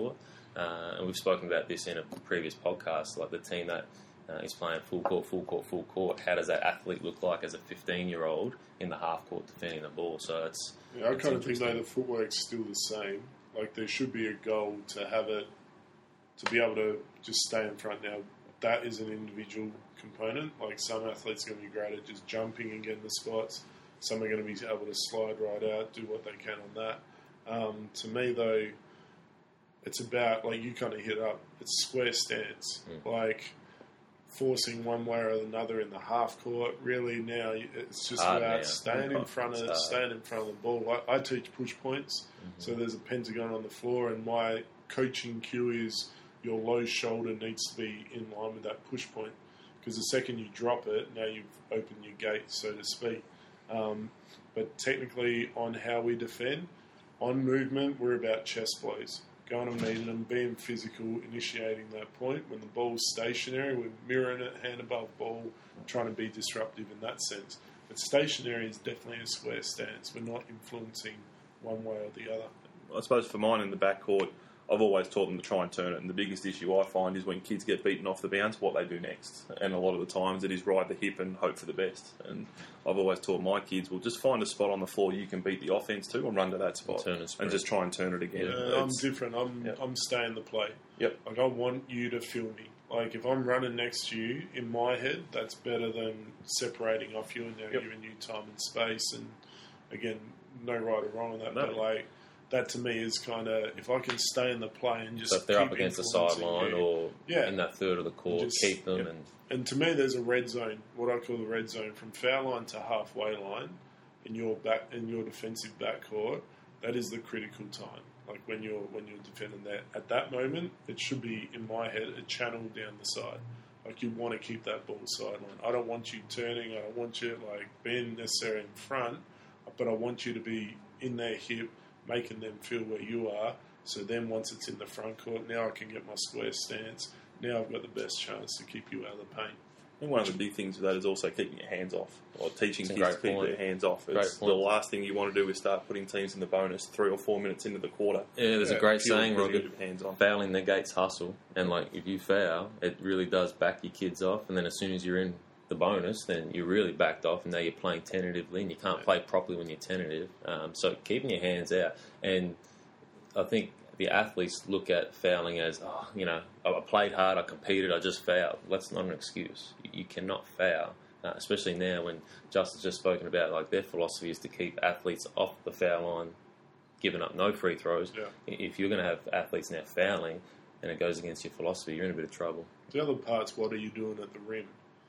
uh, and we've spoken about this in a previous podcast, like the team that uh, is playing full court, full court, full court, how does that athlete look like as a fifteen-year-old in the half court defending the ball? So it's yeah, I it's kind of think though the footwork's still the same. Like there should be a goal to have it, to be able to just stay in front. Now that is an individual component. Like some athletes are going to be great at just jumping and getting the spots. Some are going to be able to slide right out, do what they can on that. Um, to me, though, it's about, like you kind of hit up, it's square stance. Mm. Like forcing one way or another in the half court. Really now, it's just hard about now. staying in front of staying in front of the ball. I, I teach push points, mm-hmm. so there's a pentagon on the floor, and my coaching cue is your low shoulder needs to be in line with that push point. Because the second you drop it, now you've opened your gate, so to speak. Um, but technically, on how we defend, on movement, we're about chest blows. Going and meeting them, being physical, initiating that point. When the ball's stationary, we're mirroring it, hand above ball, trying to be disruptive in that sense. But stationary is definitely a square stance. We're not influencing one way or the other. I suppose for mine in the backcourt, I've always taught them to try and turn it, and the biggest issue I find is when kids get beaten off the bounce, what they do next. And a lot of the times it is ride the hip and hope for the best. And I've always taught my kids, well, just find a spot on the floor you can beat the offense to and run to that spot and, and just try and turn it again. Yeah, I'm different. I'm yep. I'm staying the play. Yep. Like I want you to feel me. Like if I'm running next to you, in my head, that's better than separating off you and now yep. giving you time and space. And again, no right or wrong on that, no. but like. That to me is kind of, if I can stay in the play and just so if they're keep up against the sideline or yeah. in that third of the court, just, keep them. Yeah. And and to me, there's a red zone, what I call the red zone, from foul line to halfway line in your back in your defensive backcourt. That is the critical time. Like when you're when you're defending that at that moment, it should be in my head a channel down the side. Like you want to keep that ball sideline. I don't want you turning. I don't want you like being necessarily in front, but I want you to be in their hip, making them feel where you are. So then once it's in the front court, now I can get my square stance. Now I've got the best chance to keep you out of the paint. I think one of the big things with that is also keeping your hands off, or teaching kids to keep point. their hands off. It's the last thing you want to do is start putting teams in the bonus three or four minutes into the quarter. Yeah, there's yeah, a great feel saying, really Roger, hands on. Fouling negates hustle. And like if you foul, it really does back your kids off. And then as soon as you're in the bonus, then you're really backed off, and now you're playing tentatively, and you can't yeah. play properly when you're tentative. Um, so keeping your hands out, and I think the athletes look at fouling as, oh, you know, I played hard, I competed, I just fouled. That's not an excuse. You, you cannot foul, uh, especially now when Justin's just spoken about, like their philosophy is to keep athletes off the foul line, giving up no free throws. Yeah. If you're going to have athletes now fouling, and it goes against your philosophy, you're in a bit of trouble. The other part's what are you doing at the rim?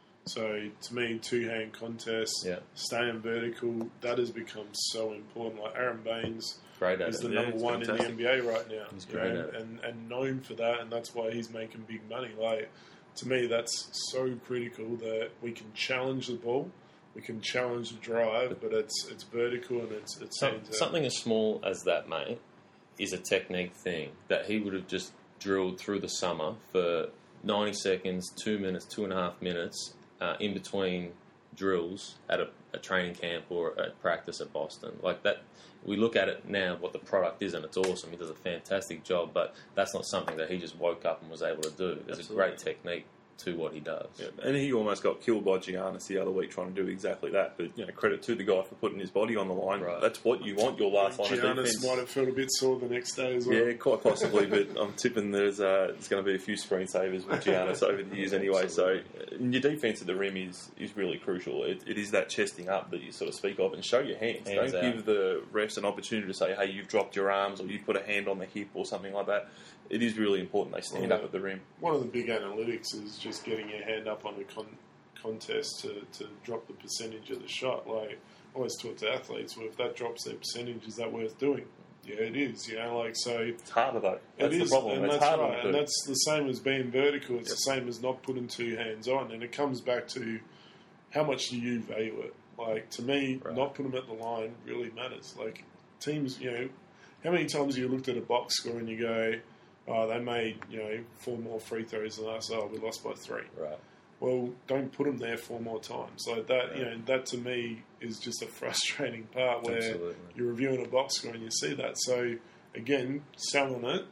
So, to me, two-hand contests, yeah. staying vertical, that has become so important. Like Aaron Baines great at is it. the yeah, number one fantastic. in the N B A right now. He's great and, at it. and, and known for that, and that's why he's making big money. Like, to me, that's so critical that we can challenge the ball, we can challenge the drive, but it's it's vertical and it's, it's Some, something as small as that, mate, is a technique thing that he would have just drilled through the summer for ninety seconds, two minutes, two and a half minutes, Uh, in between drills at a, a training camp or at practice at Boston. Like that, we look at it now, what the product is, and it's awesome. He does a fantastic job, but that's not something that he just woke up and was able to do. There's Absolutely. a great technique to what he does. Yeah, and he almost got killed by Giannis the other week trying to do exactly that. But you know, credit to the guy for putting his body on the line. Right. That's what you want, your last line of Giannis defense. might have felt a bit sore the next day as well. Yeah, quite possibly, but I'm tipping there's uh, there's going to be a few screensavers with Giannis over the years anyway. So uh, your defense at the rim is, is really crucial. It, it is that chesting up that you sort of speak of, and show your hands. Hands Don't out. give the refs an opportunity to say, hey, you've dropped your arms or you've put a hand on the hip or something like that. It is really important they stand Yeah. up at the rim. One of the big analytics is just getting your hand up on a con- contest to, to drop the percentage of the shot. Like, I always talk to athletes, well, if that drops their percentage, is that worth doing? Yeah, it is. You know, like, so... It's harder, though. That's it the is, problem. and it's that's harder right. to And do. that's the same as being vertical. It's Yep. the same as not putting two hands on. And it comes back to how much do you value it? Like, to me, Right. not putting them at the line really matters. Like, teams, you know, how many times have you looked at a box score and you go, oh, they made, you know, four more free throws than us. Oh, we lost by three. Right. Well, don't put them there four more times. Like that, Right. you know, that to me is just a frustrating part where Absolutely. you're reviewing a box score and you see that. So, again, selling it,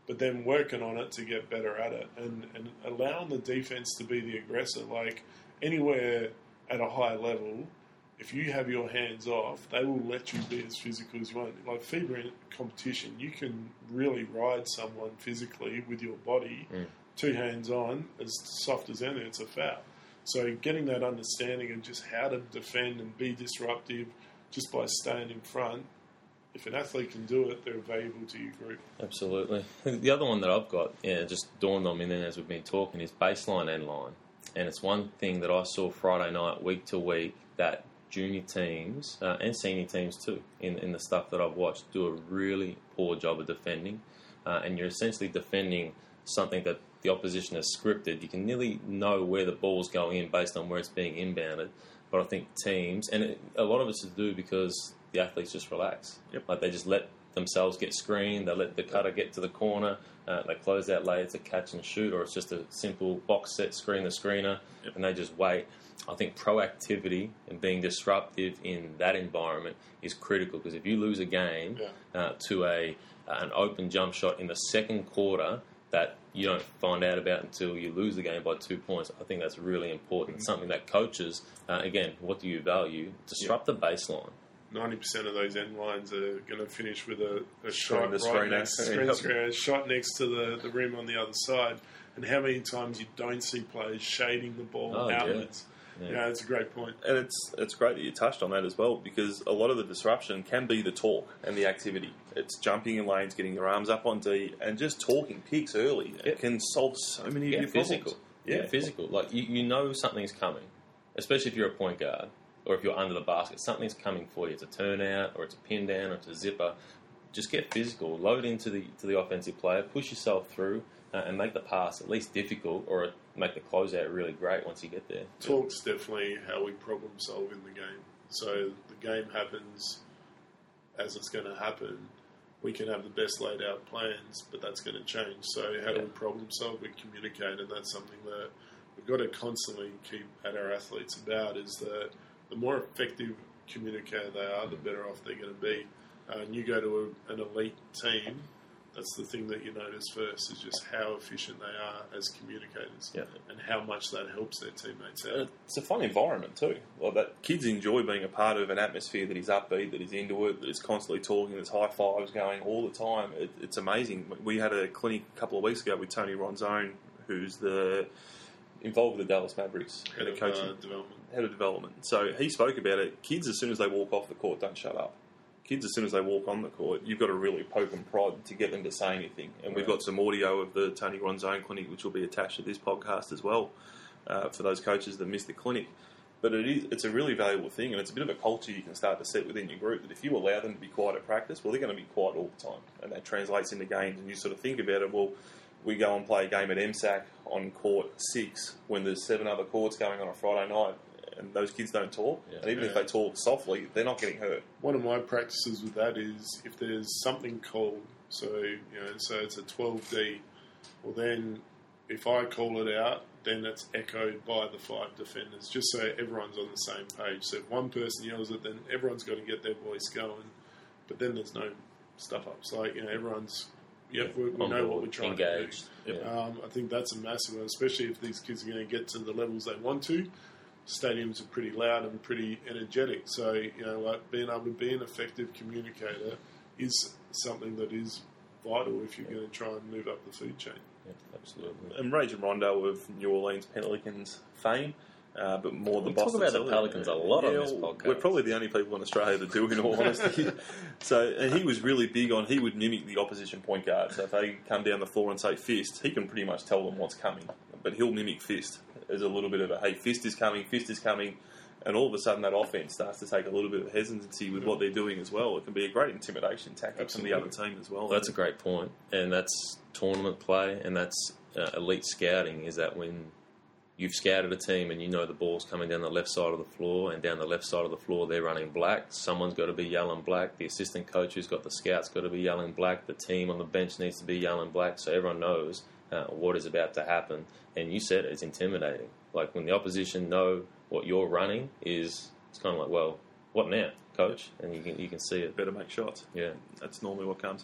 but then working on it to get better at it, and, and allowing the defense to be the aggressor. Like anywhere at a high level, if you have your hands off, they will let you be as physical as you want. Like FIBA in competition, you can really ride someone physically with your body, mm. two hands on, as soft as anything. It's a foul. So getting that understanding of just how to defend and be disruptive just by staying in front, if an athlete can do it, they're valuable to your group. Absolutely. The other one that I've got, yeah, just dawned on me then as we've been talking, is baseline and line. And it's one thing that I saw Friday night, week to week, that junior teams uh, and senior teams too, in, in the stuff that I've watched, do a really poor job of defending. Uh, and you're essentially defending something that the opposition has scripted. You can nearly know where the ball's going in based on where it's being inbounded. But I think teams, and it, a lot of it's to do because the athletes just relax. Yep. Like they just let themselves get screened, they let the cutter get to the corner, uh, they close out late, it's a catch and shoot, or it's just a simple box set, screen the screener, yep. and they just wait. I think proactivity and being disruptive in that environment is critical, because if you lose a game yeah. uh, to a an open jump shot in the second quarter that you don't find out about until you lose the game by two points, I think that's really important. It's something that coaches, uh, again, what do you value? Disrupt yep. the baseline. ninety percent of those end lines are going to finish with a, a shot the right screener. next, screen screener, a shot next to the, the rim on the other side. And how many times you don't see players shading the ball Oh, outwards. Yeah. Yeah, yeah, it's a great point. And it's it's great that you touched on that as well, because a lot of the disruption can be the talk and the activity. It's jumping in lanes, getting your arms up on D, and just talking picks early. Yeah. It can solve so many of Yeah, your physical. problems. Yeah, Yeah. physical. Like, you, you know something's coming, especially if you're a point guard or if you're under the basket. Something's coming for you. It's a turnout or it's a pin down or it's a zipper. Just get physical. Load into the to the offensive player. Push yourself through uh, and make the pass at least difficult, or make the closeout really great once you get there. Talk's definitely how we problem solve in the game. So the game happens as it's going to happen. We can have the best laid out plans, but that's going to change. So how Yeah. do we problem solve? We communicate, and that's something that we've got to constantly keep at our athletes about, is that the more effective communicator they are, the better off they're going to be. Uh, and you go to a, an elite team, that's the thing that you notice first, is just how efficient they are as communicators, Yeah. and how much that helps their teammates out. And it's a fun environment too. Like that, kids enjoy being a part of an atmosphere that is upbeat, that is into it, that is constantly talking, there's high fives going all the time. It, it's amazing. We had a clinic a couple of weeks ago with Tony Ronzone, who's the involved with the Dallas Mavericks, Head of coaching, uh, development. head of development. So he spoke about it. Kids, as soon as they walk off the court, don't shut up. Kids, as soon as they walk on the court, you've got to really poke and prod to get them to say anything. And we've got some audio of the Tony Ronzone clinic, which will be attached to this podcast as well, uh, for those coaches that missed the clinic. But it is, it's a really valuable thing, and it's a bit of a culture you can start to set within your group, that if you allow them to be quiet at practice, well, they're going to be quiet all the time. And that translates into games, and you sort of think about it, well, we go and play a game at M S A C on court six when there's seven other courts going on a Friday night, and those kids don't talk. Yeah. And even Yeah. if they talk softly, they're not getting hurt. One of my practices with that is if there's something called, so you know, so it's a twelve D, well then if I call it out, then it's echoed by the five defenders, just so everyone's on the same page. So if one person yells it, then everyone's got to get their voice going. But then there's no stuff ups. Like, you know, everyone's, yep, we, we On know board, what we're trying engaged. to do. Yeah. Um, I think that's a massive one, especially if these kids are going to get to the levels they want to. Stadiums are pretty loud and pretty energetic. So, you know, like being able to be an effective communicator is something that is vital if you're going to try and move up the food chain. Yeah, absolutely. And Rajon Rondo of New Orleans Pelicans fame, uh, but more than We talk Boston about the Celtics. Pelicans a lot on Yeah, this well, podcast. We're probably the only people in Australia that do, in all honesty. So, and he was really big on, he would mimic the opposition point guard. So if they come down the floor and say fist, he can pretty much tell them what's coming. But he'll mimic fist as a little bit of a, hey, fist is coming, fist is coming. And all of a sudden that offense starts to take a little bit of hesitancy with what they're doing as well. It can be a great intimidation tactic Absolutely. from the other team as well. Well, that's a great point, and that's tournament play, and that's uh, elite scouting. Is that when you've scouted a team and you know the ball's coming down the left side of the floor, and down the left side of the floor they're running black. Someone's got to be yelling black. The assistant coach who's got the scouts got to be yelling black. The team on the bench needs to be yelling black, so everyone knows uh, what is about to happen. And you said it, it's intimidating. Like when the opposition know what you're running is, it's kind of like, well, what now, coach? And you can you can see it. Better make shots. Yeah. That's normally what comes.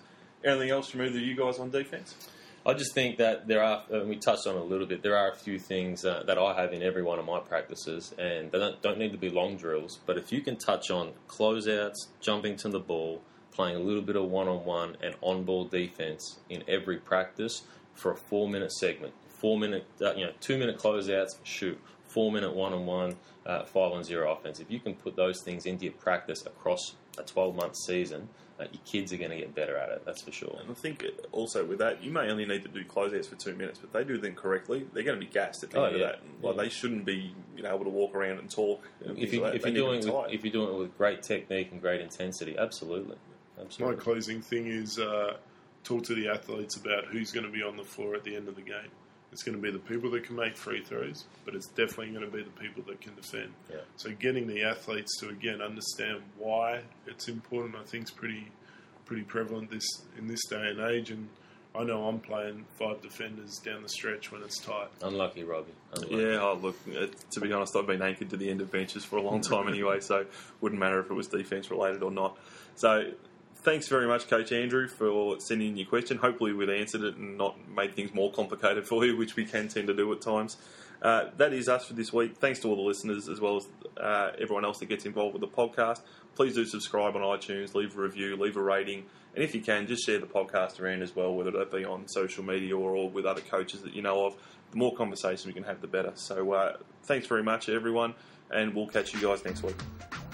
Anything else from either of you guys on defence? I just think that there are, and we touched on it a little bit, there are a few things uh, that I have in every one of my practices, and they don't, don't need to be long drills, but if you can touch on closeouts, jumping to the ball, playing a little bit of one-on-one and on-ball defence in every practice for a four-minute segment, four-minute, uh, you know, two-minute closeouts, shoot, four-minute one-on-one, uh, five-on-zero offense. If you can put those things into your practice across a twelve-month season, Uh, your kids are going to get better at it, that's for sure. And I think also with that, you may only need to do closeouts for two minutes, but they do them correctly, they're going to be gassed at the Oh, end yeah. of that. Like, Yeah. They shouldn't be, you know, able to walk around and talk. And If, things you, like that. if, They you're need doing to be it with, tight. if you're doing it with great technique and great intensity, absolutely. My absolutely. closing thing is uh, talk to the athletes about who's going to be on the floor at the end of the game. It's going to be the people that can make free throws, but it's definitely going to be the people that can defend. Yeah. So getting the athletes to, again, understand why it's important, I think is pretty pretty prevalent this in this day and age. And I know I'm playing five defenders down the stretch when it's tight. Unlucky, Robbie. Unlucky. Yeah, oh, look, uh, to be honest, I've been anchored to the end of benches for a long time anyway, so wouldn't matter if it was defence related or not. So thanks very much, Coach Andrew, for sending in your question. Hopefully we've answered it and not made things more complicated for you, which we can tend to do at times. Uh, that is us for this week. Thanks to all the listeners as well as uh, everyone else that gets involved with the podcast. Please do subscribe on iTunes, leave a review, leave a rating, and if you can, just share the podcast around as well, whether that be on social media or, or with other coaches that you know of. The more conversation we can have, the better. So uh, thanks very much, everyone, and we'll catch you guys next week.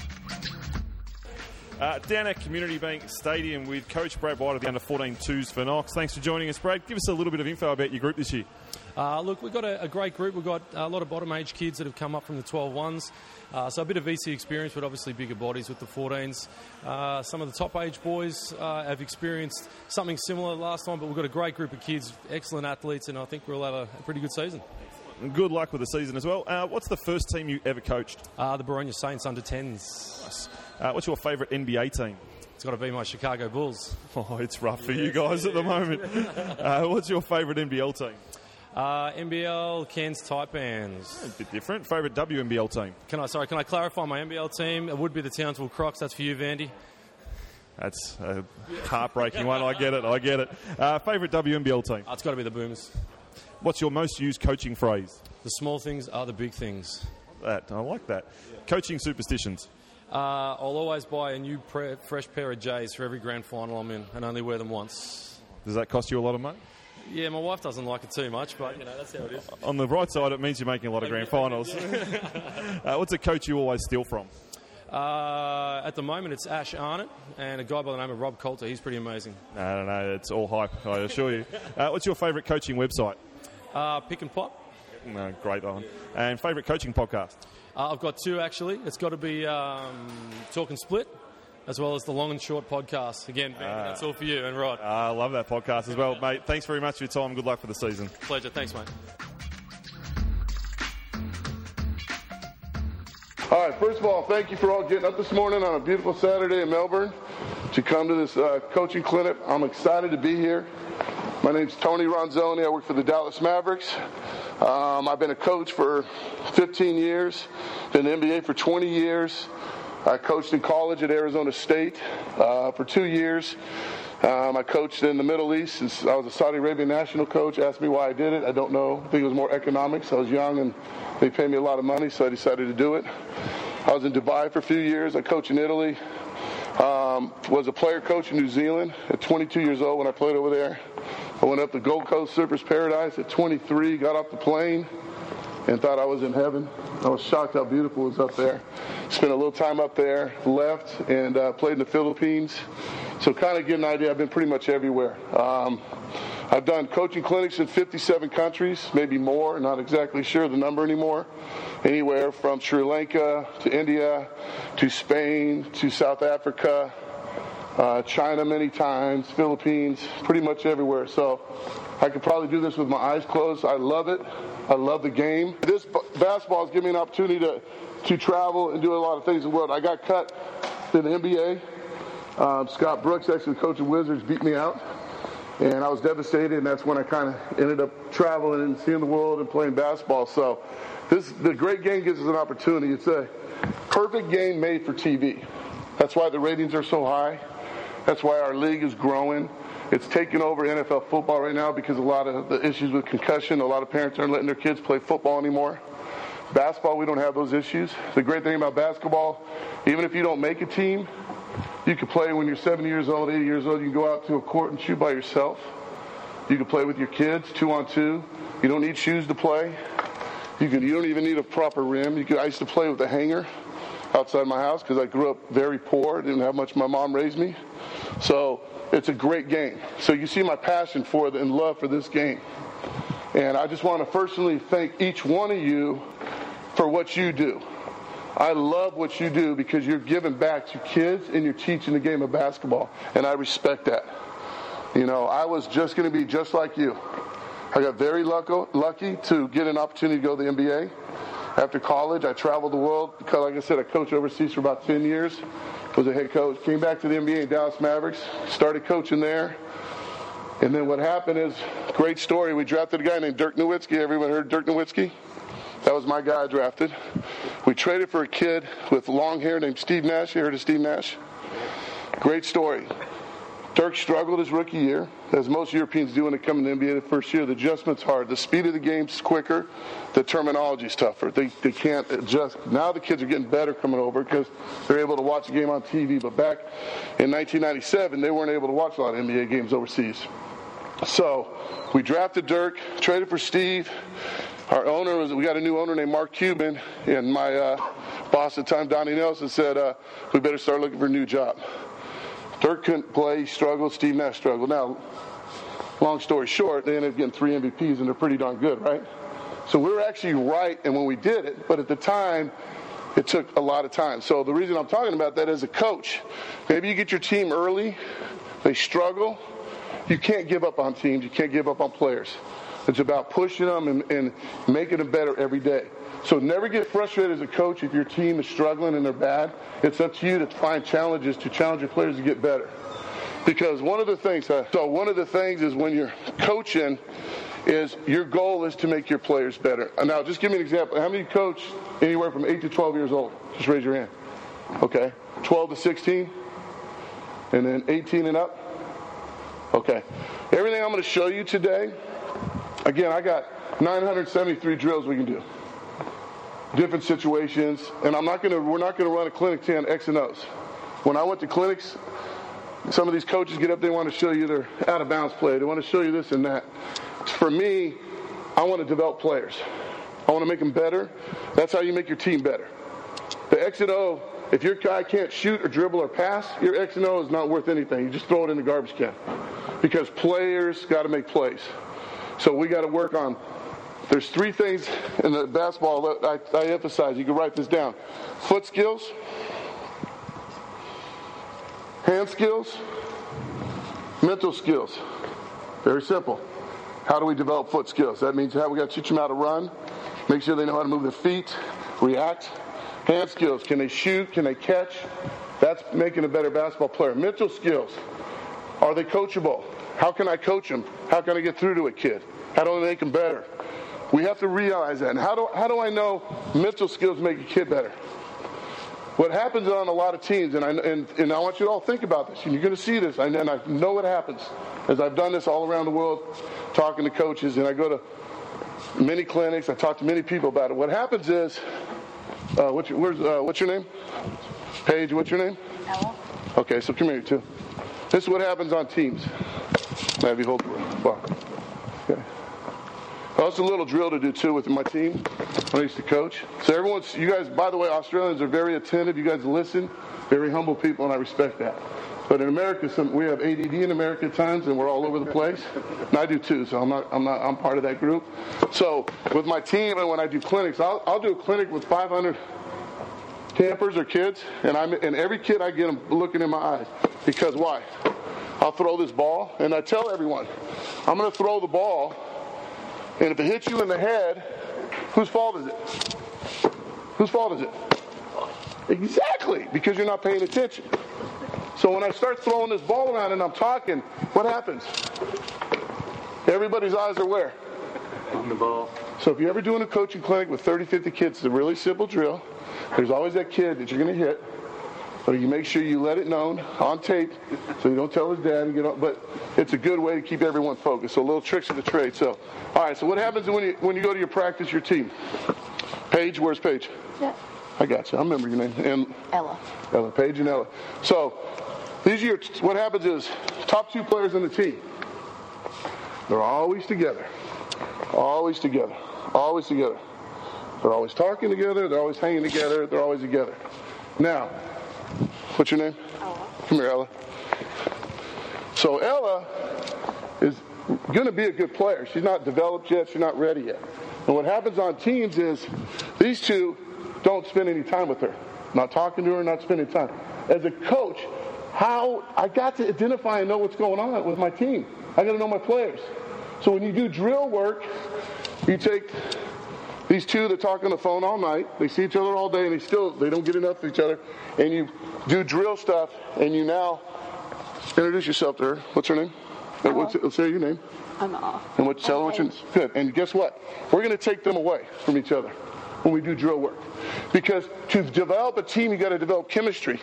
Uh, down at Community Bank Stadium with Coach Brad White of the under fourteen twos for Knox. Thanks for joining us, Brad. Give us a little bit of info about your group this year. Uh, look, we've got a, a great group. We've got a lot of bottom-age kids that have come up from the twelve ones. Uh, so a bit of V C experience, but obviously bigger bodies with the fourteens. Uh, some of the top-age boys uh, have experienced something similar last time, but we've got a great group of kids, excellent athletes, and I think we'll have a, a pretty good season. And good luck with the season as well. Uh, what's the first team you ever coached? Uh, the Baronia Saints under tens. Nice. Uh, what's your favourite N B A team? It's got to be my Chicago Bulls. Oh, it's rough for you guys at the moment. Uh, what's your favourite N B L team? Uh, N B L, Cairns Taipans. A bit different. Favourite W N B L team? Can I, sorry, can I clarify my N B L team? It would be the Townsville Crocs. That's for you, Vandy. That's a heartbreaking one. I get it. I get it. Uh, favourite W N B L team? Uh, it's got to be the Boomers. What's your most used coaching phrase? The small things are the big things. That I like that. Coaching superstitions. Uh, I'll always buy a new pre- fresh pair of J's for every grand final I'm in and only wear them once. Does that cost you a lot of money? Yeah, my wife doesn't like it too much, but, you know, that's how it is. On the right side, it means you're making a lot of grand finals. uh, what's a coach you always steal from? Uh, at the moment, it's Ash Arnott and a guy by the name of Rob Coulter. He's pretty amazing. No, no, no. It's all hype, I assure you. Uh, what's your favourite coaching website? Uh, Pick and Pot. No, great one. And favourite coaching podcast? Uh, I've got two, actually. It's got to be um, Talk and Split, as well as the Long and Short podcast. Again, Ben, Ah. that's all for you and Rod. I uh, love that podcast as well, mate. Thanks very much for your time. Good luck for the season. Pleasure. Thanks, mate. All right, first of all, thank you for all getting up this morning on a beautiful Saturday in Melbourne to come to this uh, coaching clinic. I'm excited to be here. My name's Tony Ronzoni. I work for the Dallas Mavericks. Um, I've been a coach for fifteen years, been in the N B A for twenty years. I coached in college at Arizona State uh, for two years. Um, I coached in the Middle East since I was a Saudi Arabian national coach. Asked me why I did it. I don't know. I think it was more economics. I was young and they paid me a lot of money, so I decided to do it. I was in Dubai for a few years. I coached in Italy. Um, was a player coach in New Zealand at twenty-two years old when I played over there. I went up to Gold Coast Surfers Paradise at twenty-three, got off the plane, and thought I was in heaven. I was shocked how beautiful it was up there. Spent a little time up there, left, and uh, played in the Philippines. So kind of get an idea, I've been pretty much everywhere. Um, I've done coaching clinics in fifty-seven countries, maybe more, not exactly sure the number anymore. Anywhere from Sri Lanka to India to Spain to South Africa, uh, China many times, Philippines, pretty much everywhere. So I could probably do this with my eyes closed. I love it. I love the game. This b- basketball has given me an opportunity to, to travel and do a lot of things in the world. I got cut in the N B A. Um, Scott Brooks, actually the coach of Wizards, beat me out. And I was devastated, and that's when I kind of ended up traveling and seeing the world and playing basketball. So this the great game gives us an opportunity. It's a perfect game made for T V. That's why the ratings are so high. That's why our league is growing. It's taken over N F L football right now because a lot of the issues with concussion. A lot of parents aren't letting their kids play football anymore. Basketball, we don't have those issues. The great thing about basketball, even if you don't make a team, you can play when you're seventy years old, eighty years old. You can go out to a court and shoot by yourself. You can play with your kids, two on two. You don't need shoes to play. You can. You don't even need a proper rim. You can. I used to play with a hanger outside my house because I grew up very poor. Didn't have much. My mom raised me. So it's a great game. So you see my passion for it and love for this game. And I just want to personally thank each one of you for what you do. I love what you do because you're giving back to kids and you're teaching the game of basketball. And I respect that. You know, I was just going to be just like you. I got very lucky, lucky to get an opportunity to go to the N B A. After college, I traveled the world. Because, like I said, I coached overseas for about ten years. Was a head coach. Came back to the N B A in Dallas Mavericks. Started coaching there. And then what happened is, great story. We drafted a guy named Dirk Nowitzki. Everyone heard Dirk Nowitzki? That was my guy I drafted. We traded for a kid with long hair named Steve Nash. You heard of Steve Nash? Great story. Dirk struggled his rookie year, as most Europeans do when they come in the N B A the first year. The adjustment's hard. The speed of the game's quicker. The terminology's tougher. They they can't adjust. Now the kids are getting better coming over because they're able to watch the game on T V. But back in nineteen ninety-seven, they weren't able to watch a lot of N B A games overseas. So we drafted Dirk, traded for Steve. Our owner was, we got a new owner named Mark Cuban, and my uh, boss at the time, Donnie Nelson, said, uh, we better start looking for a new job. Dirk couldn't play, he struggled, Steve Nash struggled. Now, long story short, they ended up getting three M V Ps, and they're pretty darn good, right? So we were actually right, and when we did it, but at the time, it took a lot of time. So the reason I'm talking about that as a coach, maybe you get your team early, they struggle. You can't give up on teams, you can't give up on players. It's about pushing them and, and making them better every day. So never get frustrated as a coach if your team is struggling and they're bad. It's up to you to find challenges to challenge your players to get better. Because one of the things, uh, so one of the things is when you're coaching, is your goal is to make your players better. And now, just give me an example. How many coach anywhere from eight to twelve years old? Just raise your hand. Okay. twelve to sixteen? And then eighteen and up? Okay. Everything I'm going to show you today, again, I got nine hundred seventy-three drills we can do. Different situations. And I'm not going to, we're not going to run a clinic ten X and O's. When I went to clinics, some of these coaches get up, they want to show you their out-of-bounds play. They want to show you this and that. For me, I want to develop players. I want to make them better. That's how you make your team better. The X and O, if your guy can't shoot or dribble or pass, your X and O is not worth anything. You just throw it in the garbage can. Because players got to make plays. So we got to work on, there's three things in the basketball that I, I emphasize. You can write this down. Foot skills, hand skills, mental skills. Very simple. How do we develop foot skills? That means how we got to teach them how to run, make sure they know how to move their feet, react. Hand skills, can they shoot, can they catch? That's making a better basketball player. Mental skills, are they coachable? How can I coach them? How can I get through to a kid? How do I make them better? We have to realize that. And how do, how do I know mental skills make a kid better? What happens on a lot of teams, and I, and, and I want you to all think about this, and you're going to see this, and I know what happens, as I've done this all around the world, talking to coaches, and I go to many clinics, I talk to many people about it. What happens is, uh, what's, your, where's, uh, what's your name? Paige, what's your name? Ella. Okay, so come here, too. This is what happens on teams. Have you hold well, okay. Well, it's a little drill to do, too, with my team when I used to coach. So everyone's, you guys, by the way, Australians are very attentive. You guys listen. Very humble people, and I respect that. But in America, some, we have A D D in America at times, and we're all over the place. And I do, too, so I'm not, I'm not, I'm part of that group. So with my team, and when I do clinics, I'll, I'll do a clinic with five hundred campers or kids, and I'm, and every kid I get them looking in my eyes. Because why? I'll throw this ball, and I tell everyone, I'm going to throw the ball, and if it hits you in the head, whose fault is it? Whose fault is it? Exactly, because you're not paying attention. So when I start throwing this ball around and I'm talking, what happens? Everybody's eyes are where? On the ball. So if you're ever doing a coaching clinic with thirty, fifty kids, it's a really simple drill. There's always that kid that you're going to hit. But you make sure you let it known on tape so you don't tell his dad and get on. But it's a good way to keep everyone focused. So little tricks of the trade. So, all right, so what happens when you when you go to your practice, your team? Paige, where's Paige? Yeah. I got you. I remember your name. And Ella. Ella, Paige and Ella. So these are your, what happens is top two players on the team. They're always together. Always together. Always together. They're always talking together. They're always hanging together. They're always together. Now, what's your name? Ella. Come here, Ella. So Ella is going to be a good player. She's not developed yet. She's not ready yet. And what happens on teams is these two don't spend any time with her. Not talking to her, not spending time. As a coach, how I got to identify and know what's going on with my team. I got to know my players. So when you do drill work, you take these two that talk on the phone all night. They see each other all day, and they still they don't get enough of each other. And you do drill stuff, and you now introduce yourself to her. What's her name? Ella. What's, let's say your name. Emma. And what tell her what you good. And guess what? We're going to take them away from each other when we do drill work, because to develop a team, you got to develop chemistry.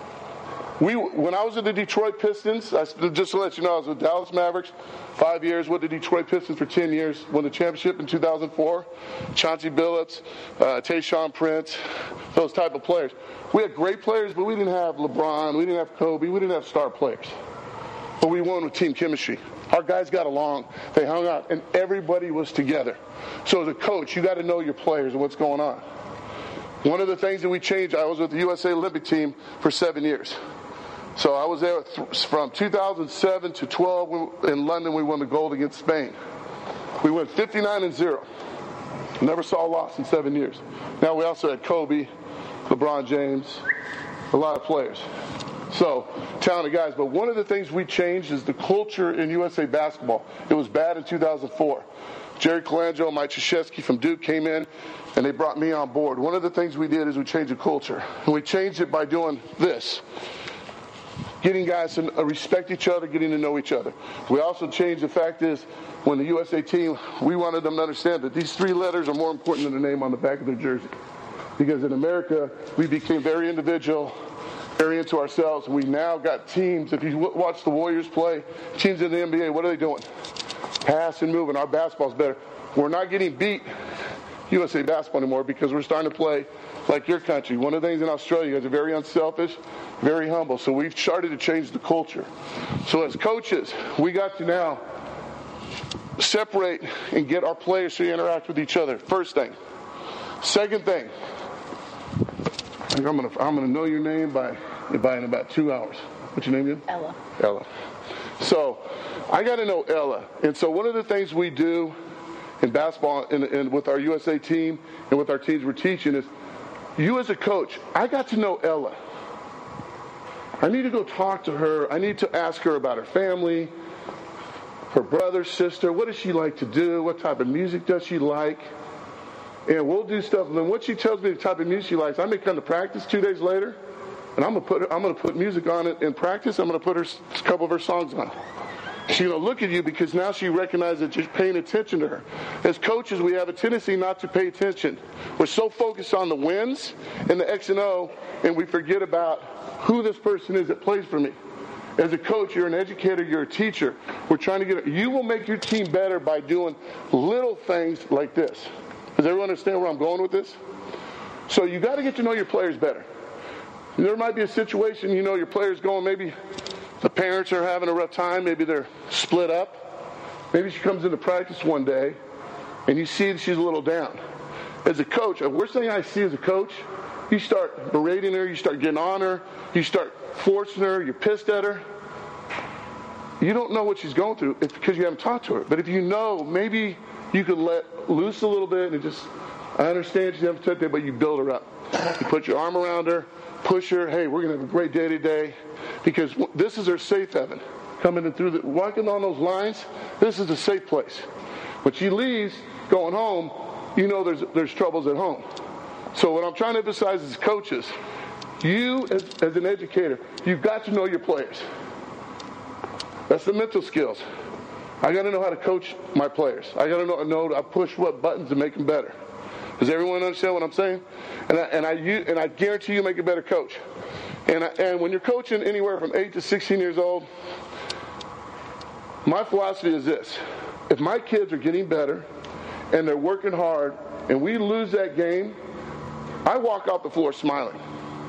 We, when I was at the Detroit Pistons, I, just to let you know, I was with Dallas Mavericks, five years, with the Detroit Pistons for ten years, won the championship in two thousand four. Chauncey Billups, uh, Tayshaun Prince, those type of players. We had great players, but we didn't have LeBron, we didn't have Kobe, we didn't have star players. But we won with team chemistry. Our guys got along, they hung out, and everybody was together. So as a coach, you got to know your players and what's going on. One of the things that we changed, I was with the U S A Olympic team for seven years. So I was there from two thousand seven to twelve in London. We won the gold against Spain. We went fifty-nine and zero. Never saw a loss in seven years. Now we also had Kobe, LeBron James, a lot of players. So talented guys. But one of the things we changed is the culture in U S A basketball. It was bad in two thousand four. Jerry Colangelo, Mike Krzyzewski from Duke came in, and they brought me on board. One of the things we did is we changed the culture. And we changed it by doing this. Getting guys to respect each other, getting to know each other. We also changed the fact is, when the U S A team, we wanted them to understand that these three letters are more important than the name on the back of their jersey. Because in America, we became very individual, very into ourselves. We now got teams. If you watch the Warriors play, teams in the N B A, what are they doing? Pass and moving. Our basketball's better. We're not getting beat U S A basketball anymore because we're starting to play like your country. One of the things in Australia, you guys are very unselfish, very humble. So we've started to change the culture. So as coaches, we got to now separate and get our players to interact with each other. First thing. Second thing. I'm gonna I'm gonna know your name by by in about two hours. What's your name again? Ella. Ella. So I got to know Ella, and so one of the things we do in basketball and, and with our U S A team and with our teams we're teaching is, you as a coach, I got to know Ella. I need to go talk to her. I need to ask her about her family, her brother, sister. What does she like to do? What type of music does she like? And we'll do stuff. And then once she tells me the type of music she likes, I may come to practice two days later, and I'm gonna put I'm gonna put music on it in practice. I'm gonna put her a couple of her songs on. She's gonna look at you because now she recognizes that you're paying attention to her. As coaches, we have a tendency not to pay attention. We're so focused on the wins and the X and O, and we forget about who this person is that plays for me. As a coach, you're an educator, you're a teacher. We're trying to get. You will make your team better by doing little things like this. Does everyone understand where I'm going with this? So you got to get to know your players better. There might be a situation, you know, your player's going, maybe the parents are having a rough time, maybe they're split up. Maybe she comes into practice one day, and you see that she's a little down. As a coach, the worst thing I see as a coach, you start berating her, you start getting on her, you start forcing her, you're pissed at her. You don't know what she's going through. It's because you haven't talked to her. But if you know, maybe you could let loose a little bit and just, I understand she's having a tough day, but you build her up. You put your arm around her, push her. Hey, we're going to have a great day today, because this is her safe heaven. Coming in through the, walking on those lines, this is a safe place. When she leaves, going home, you know there's there's troubles at home. So what I'm trying to emphasize is, coaches, you as, as an educator, you've got to know your players. That's the mental skills. I got to know how to coach my players. I got to know, know I push what buttons to make them better. Does everyone understand what I'm saying? And I, and I, and I guarantee you make a better coach. And, I, and when you're coaching anywhere from eight to sixteen years old, my philosophy is this. If my kids are getting better and they're working hard and we lose that game, I walk off the floor smiling.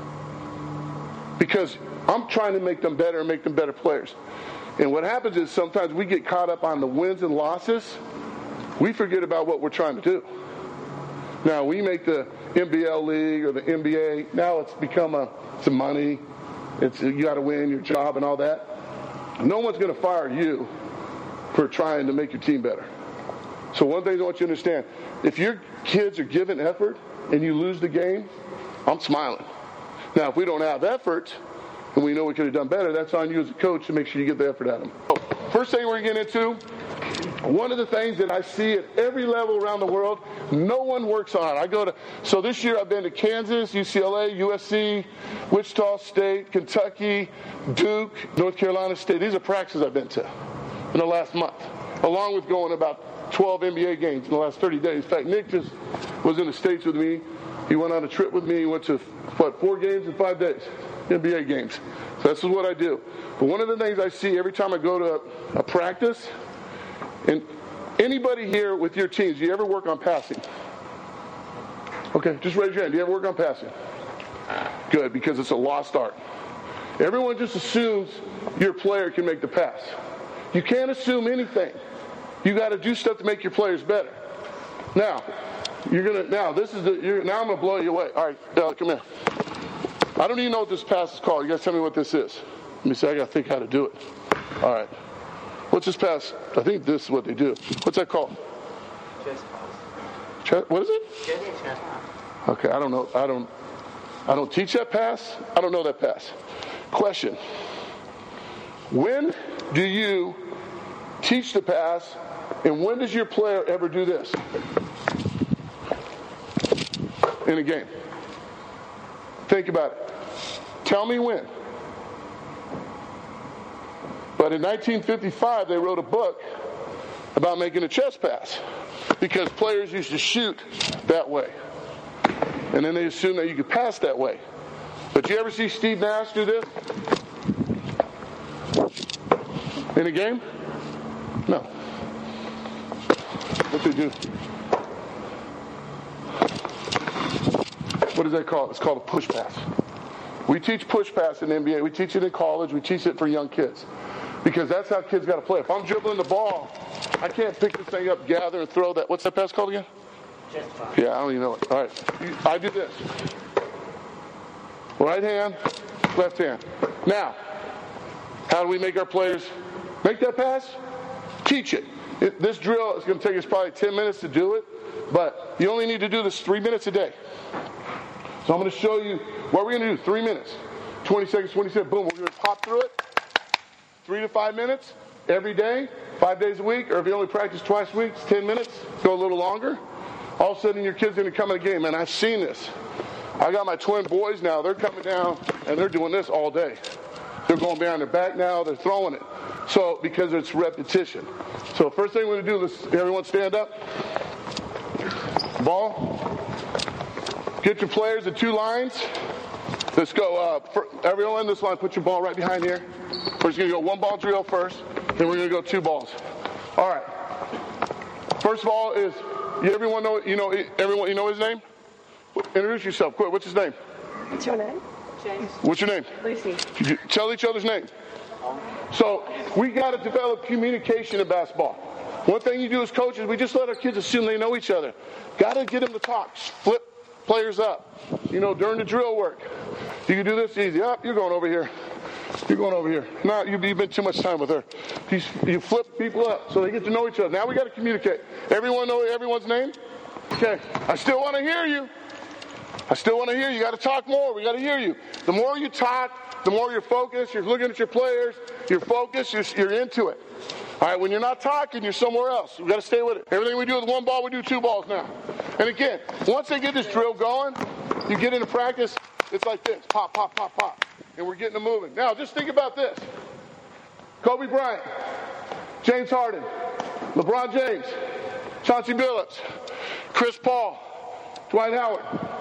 Because I'm trying to make them better and make them better players. And what happens is sometimes we get caught up on the wins and losses. We forget about what we're trying to do. Now, we make the N B L league or the N B A. Now it's become a, some money. It's you got to win your job and all that. No one's going to fire you for trying to make your team better. So one thing I want you to understand, if your kids are giving effort and you lose the game, I'm smiling. Now, if we don't have effort and we know we could have done better, that's on you as a coach to make sure you get the effort out of them. First thing we're getting into, one of the things that I see at every level around the world, no one works on. I go to, so this year I've been to Kansas, U C L A, U S C, Wichita State, Kentucky, Duke, North Carolina State. These are practices I've been to in the last month, along with going about twelve N B A games in the last thirty days. In fact, Nick just was in the States with me. He went on a trip with me. He went to, what, four games in five days, N B A games. So this is what I do. But one of the things I see every time I go to a, a practice, and anybody here with your teams, do you ever work on passing? Okay, just raise your hand. Do you ever work on passing? Good, because it's a lost art. Everyone just assumes your player can make the pass. You can't assume anything. You got to do stuff to make your players better. Now, you're gonna. Now this is the. You're, now I'm gonna blow you away. All right, uh, come here. I don't even know what this pass is called. You guys tell me what this is. Let me see. I got to think how to do it. All right. What's this pass? I think this is what they do. What's that called? Chest pass. Chest, what is it? Chest pass. Okay, I don't know. I don't. I don't teach that pass. I don't know that pass. Question. When do you teach the pass, and when does your player ever do this in a game? Think about it. Tell me when. But in nineteen fifty-five, they wrote a book about making a chest pass because players used to shoot that way. And then they assumed that you could pass that way. But you ever see Steve Nash do this? In a game? No. What they do? What is that called? It's called a push pass. We teach push pass in the N B A. We teach it in college. We teach it for young kids. Because that's how kids got to play. If I'm dribbling the ball, I can't pick this thing up, gather, and throw that. What's that pass called again? Chest pass. Yeah, I don't even know it. All right. I do this. Right hand, left hand. Now, how do we make our players make that pass? Teach it. it this drill is going to take us probably ten minutes to do it, but you only need to do this three minutes a day. So I'm going to show you what we're going to do. Three minutes. twenty seconds, twenty seconds, boom. We're going to pop through it. Three to five minutes every day, five days a week, or if you only practice twice a week, it's ten minutes. Go a little longer. All of a sudden, your kid's going to come in a game, and I've seen this. I got my twin boys now. They're coming down, and they're doing this all day. They're going behind their back now. They're throwing it. So, because it's repetition. So, first thing we're going to do, let's everyone stand up. Ball. Get your players in two lines. Let's go. Uh, for everyone in this line, put your ball right behind here. We're just going to go one ball drill first. Then we're going to go two balls. All right. First of all is, you everyone know, you know, everyone, you know his name? Introduce yourself. Quick. What's his name? What's your name? James. What's your name? Lucy. Tell each other's name. So we got to develop communication in basketball. One thing you do as coaches, we just let our kids assume they know each other. Got to get them to talk. Flip players up. You know, during the drill work. You can do this easy. Up, you're going over here. You're going over here. No, you've been too much time with her. You, you flip people up so they get to know each other. Now we got to communicate. Everyone know everyone's name? Okay. I still want to hear you. I still want to hear you. You got to talk more. We got to hear you. The more you talk, the more you're focused. You're looking at your players. You're focused. You're, you're into it. All right. When you're not talking, you're somewhere else. We got to stay with it. Everything we do with one ball, we do two balls now. And again, once they get this drill going, you get into practice. It's like this: pop, pop, pop, pop, and we're getting them moving. Now, just think about this: Kobe Bryant, James Harden, LeBron James, Chauncey Billups, Chris Paul, Dwight Howard.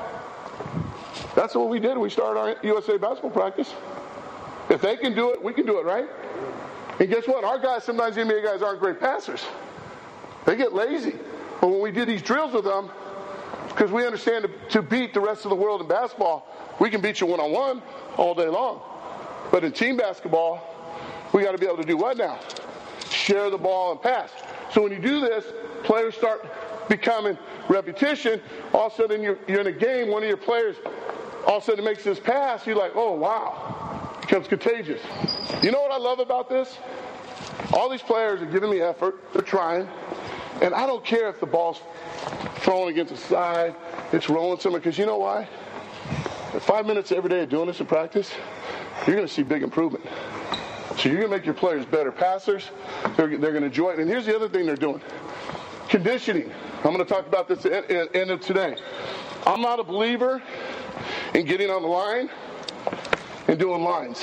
That's what we did when we started our U S A basketball practice. If they can do it, we can do it, right? And guess what? Our guys, sometimes N B A guys aren't great passers. They get lazy. But when we did these drills with them, because we understand to, to beat the rest of the world in basketball, we can beat you one-on-one all day long. But in team basketball, we got to be able to do what now? Share the ball and pass. So when you do this, players start becoming repetition. All of a sudden, you're, you're in a game, one of your players all of a sudden makes this pass, you're like, oh, wow. It becomes contagious. You know what I love about this? All these players are giving me effort. They're trying. And I don't care if the ball's thrown against the side, it's rolling somewhere, because you know why? Five minutes every day of doing this in practice, you're going to see big improvement. So you're going to make your players better passers. They're, they're going to enjoy it. And here's the other thing they're doing. Conditioning. I'm going to talk about this at the end of today. I'm not a believer in getting on the line and doing lines.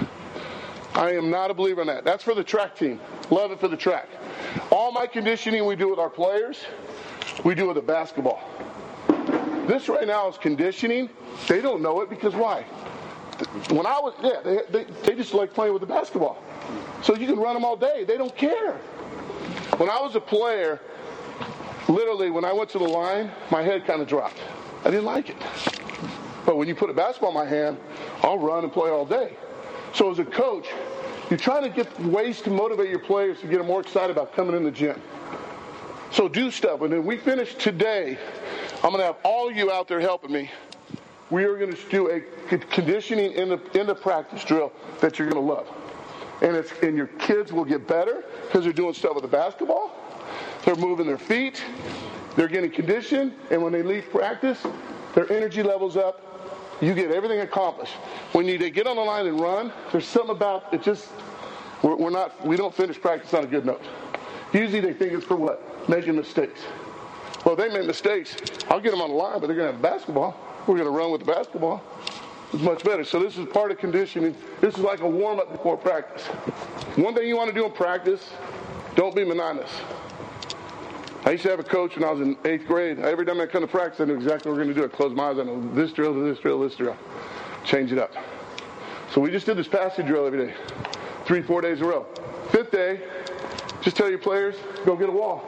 I am not a believer in that. That's for the track team. Love it for the track. All my conditioning we do with our players, we do with the basketball. This right now is conditioning. They don't know it because why? When I was, yeah, they, they, they just like playing with the basketball. So you can run them all day. They don't care. When I was a player, literally when I went to the line, my head kind of dropped. I didn't like it. But when you put a basketball in my hand, I'll run and play all day. So as a coach, you're trying to get ways to motivate your players to get them more excited about coming in the gym. So do stuff. And then we finish today, I'm going to have all of you out there helping me. We are going to do a conditioning in the, in the practice drill that you're going to love. And, it's, and your kids will get better because they're doing stuff with the basketball. They're moving their feet. They're getting conditioned. And when they leave practice, their energy level's up. You get everything accomplished. When you, they get on the line and run, there's something about it just, we're, we're not, we don't finish practice on a good note. Usually they think it's for what? Making mistakes. Well, if they make mistakes, I'll get them on the line, but they're going to have basketball. We're going to run with the basketball. It's much better. So this is part of conditioning. This is like a warm-up before practice. One thing you want to do in practice, don't be monotonous. I used to have a coach when I was in eighth grade. Every time I come to practice, I knew exactly what we're going to do. I closed my eyes. I know this drill to this drill, this drill. Change it up. So we just did this passing drill every day. Three, four days in a row. Fifth day, just tell your players, go get a wall.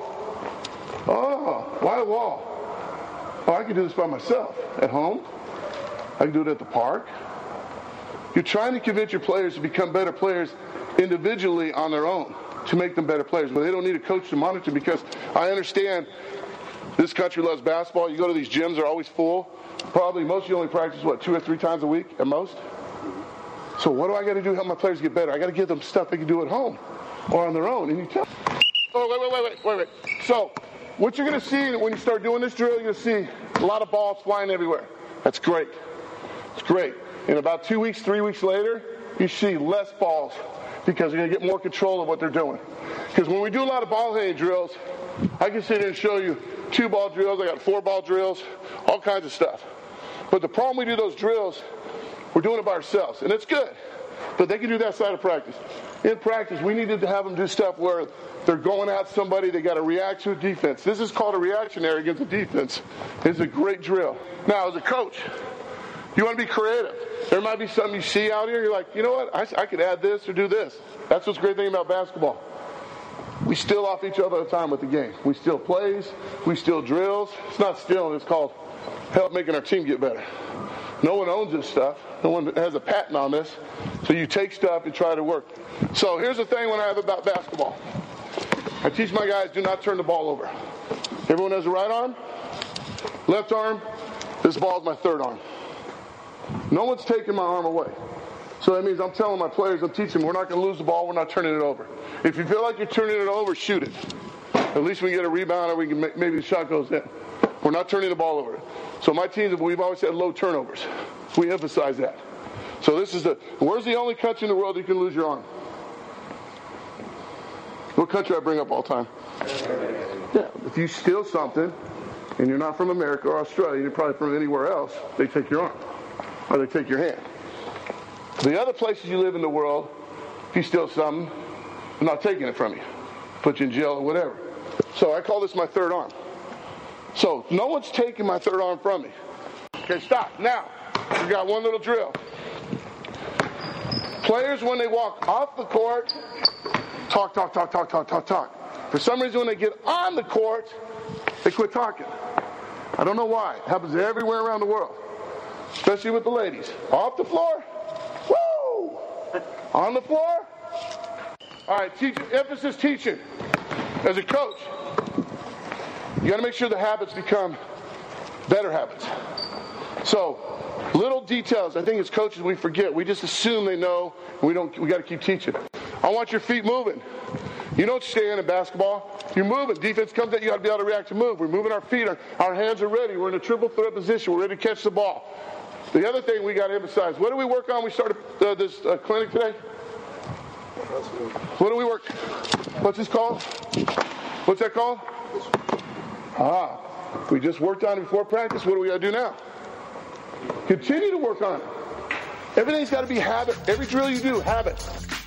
Oh, why a wall? Oh, I can do this by myself at home. I can do it at the park. You're trying to convince your players to become better players individually on their own, to make them better players. But they don't need a coach to monitor, because I understand this country loves basketball. You go to these gyms, they're always full. Probably most of you only practice, what, two or three times a week at most? So what do I got to do to help my players get better? I got to give them stuff they can do at home or on their own. And you tell Oh, wait, wait, wait, wait, wait, wait. So what you're going to see when you start doing this drill, you're going to see a lot of balls flying everywhere. That's great. It's great. In about two weeks, three weeks later, you see less balls, because they're going to get more control of what they're doing. Because when we do a lot of ball handling drills, I can sit here and show you two ball drills. I got four ball drills, all kinds of stuff. But the problem we do those drills, we're doing it by ourselves, and it's good. But they can do that side of practice. In practice, we needed to have them do stuff where they're going at somebody, they got to react to a defense. This is called a reactionary against a defense. It's a great drill. Now, as a coach, you want to be creative. There might be something you see out here, you're like, you know what, I, I could add this or do this. That's what's the great thing about basketball. We steal off each other all the time with the game. We steal plays, we steal drills. It's not stealing, it's called help making our team get better. No one owns this stuff. No one has a patent on this. So you take stuff and try to work. So here's the thing when I have about basketball. I teach my guys, do not turn the ball over. Everyone has a right arm, left arm. This ball is my third arm. No one's taking my arm away. So that means I'm telling my players, I'm teaching them, we're not going to lose the ball, we're not turning it over. If you feel like you're turning it over, shoot it. At least we get a rebound, or we can make, maybe the shot goes in. We're not turning the ball over. So my teams, we've always had low turnovers. We emphasize that. So this is the, where's the only country in the world you can lose your arm? What country I bring up all the time? Yeah, if you steal something, and you're not from America or Australia, you're probably from anywhere else, they take your arm. Or they take your hand. The other places you live in the world, if you steal something, they're not taking it from you. Put you in jail or whatever. So I call this my third arm. So no one's taking my third arm from me. Okay, stop. Now, we got one little drill. Players, when they walk off the court, talk, talk, talk, talk, talk, talk, talk. For some reason, when they get on the court, they quit talking. I don't know why. It happens everywhere around the world, especially with the ladies. Off the floor, woo! On the floor. All right, teach, emphasis teaching. As a coach, you got to make sure the habits become better habits. So, little details. I think as coaches we forget. We just assume they know. We don't. We got to keep teaching. I want your feet moving. You don't stand in basketball. You're moving. Defense comes at you. You got to be able to react to move. We're moving our feet. Our, our hands are ready. We're in a triple threat position. We're ready to catch the ball. The other thing we got to emphasize. What do we work on? We started uh, this uh, clinic today. What do we work? What's this called? What's that called? Ah, we just worked on it before practice. What do we got to do now? Continue to work on it. Everything's got to be habit. Every drill you do, habit.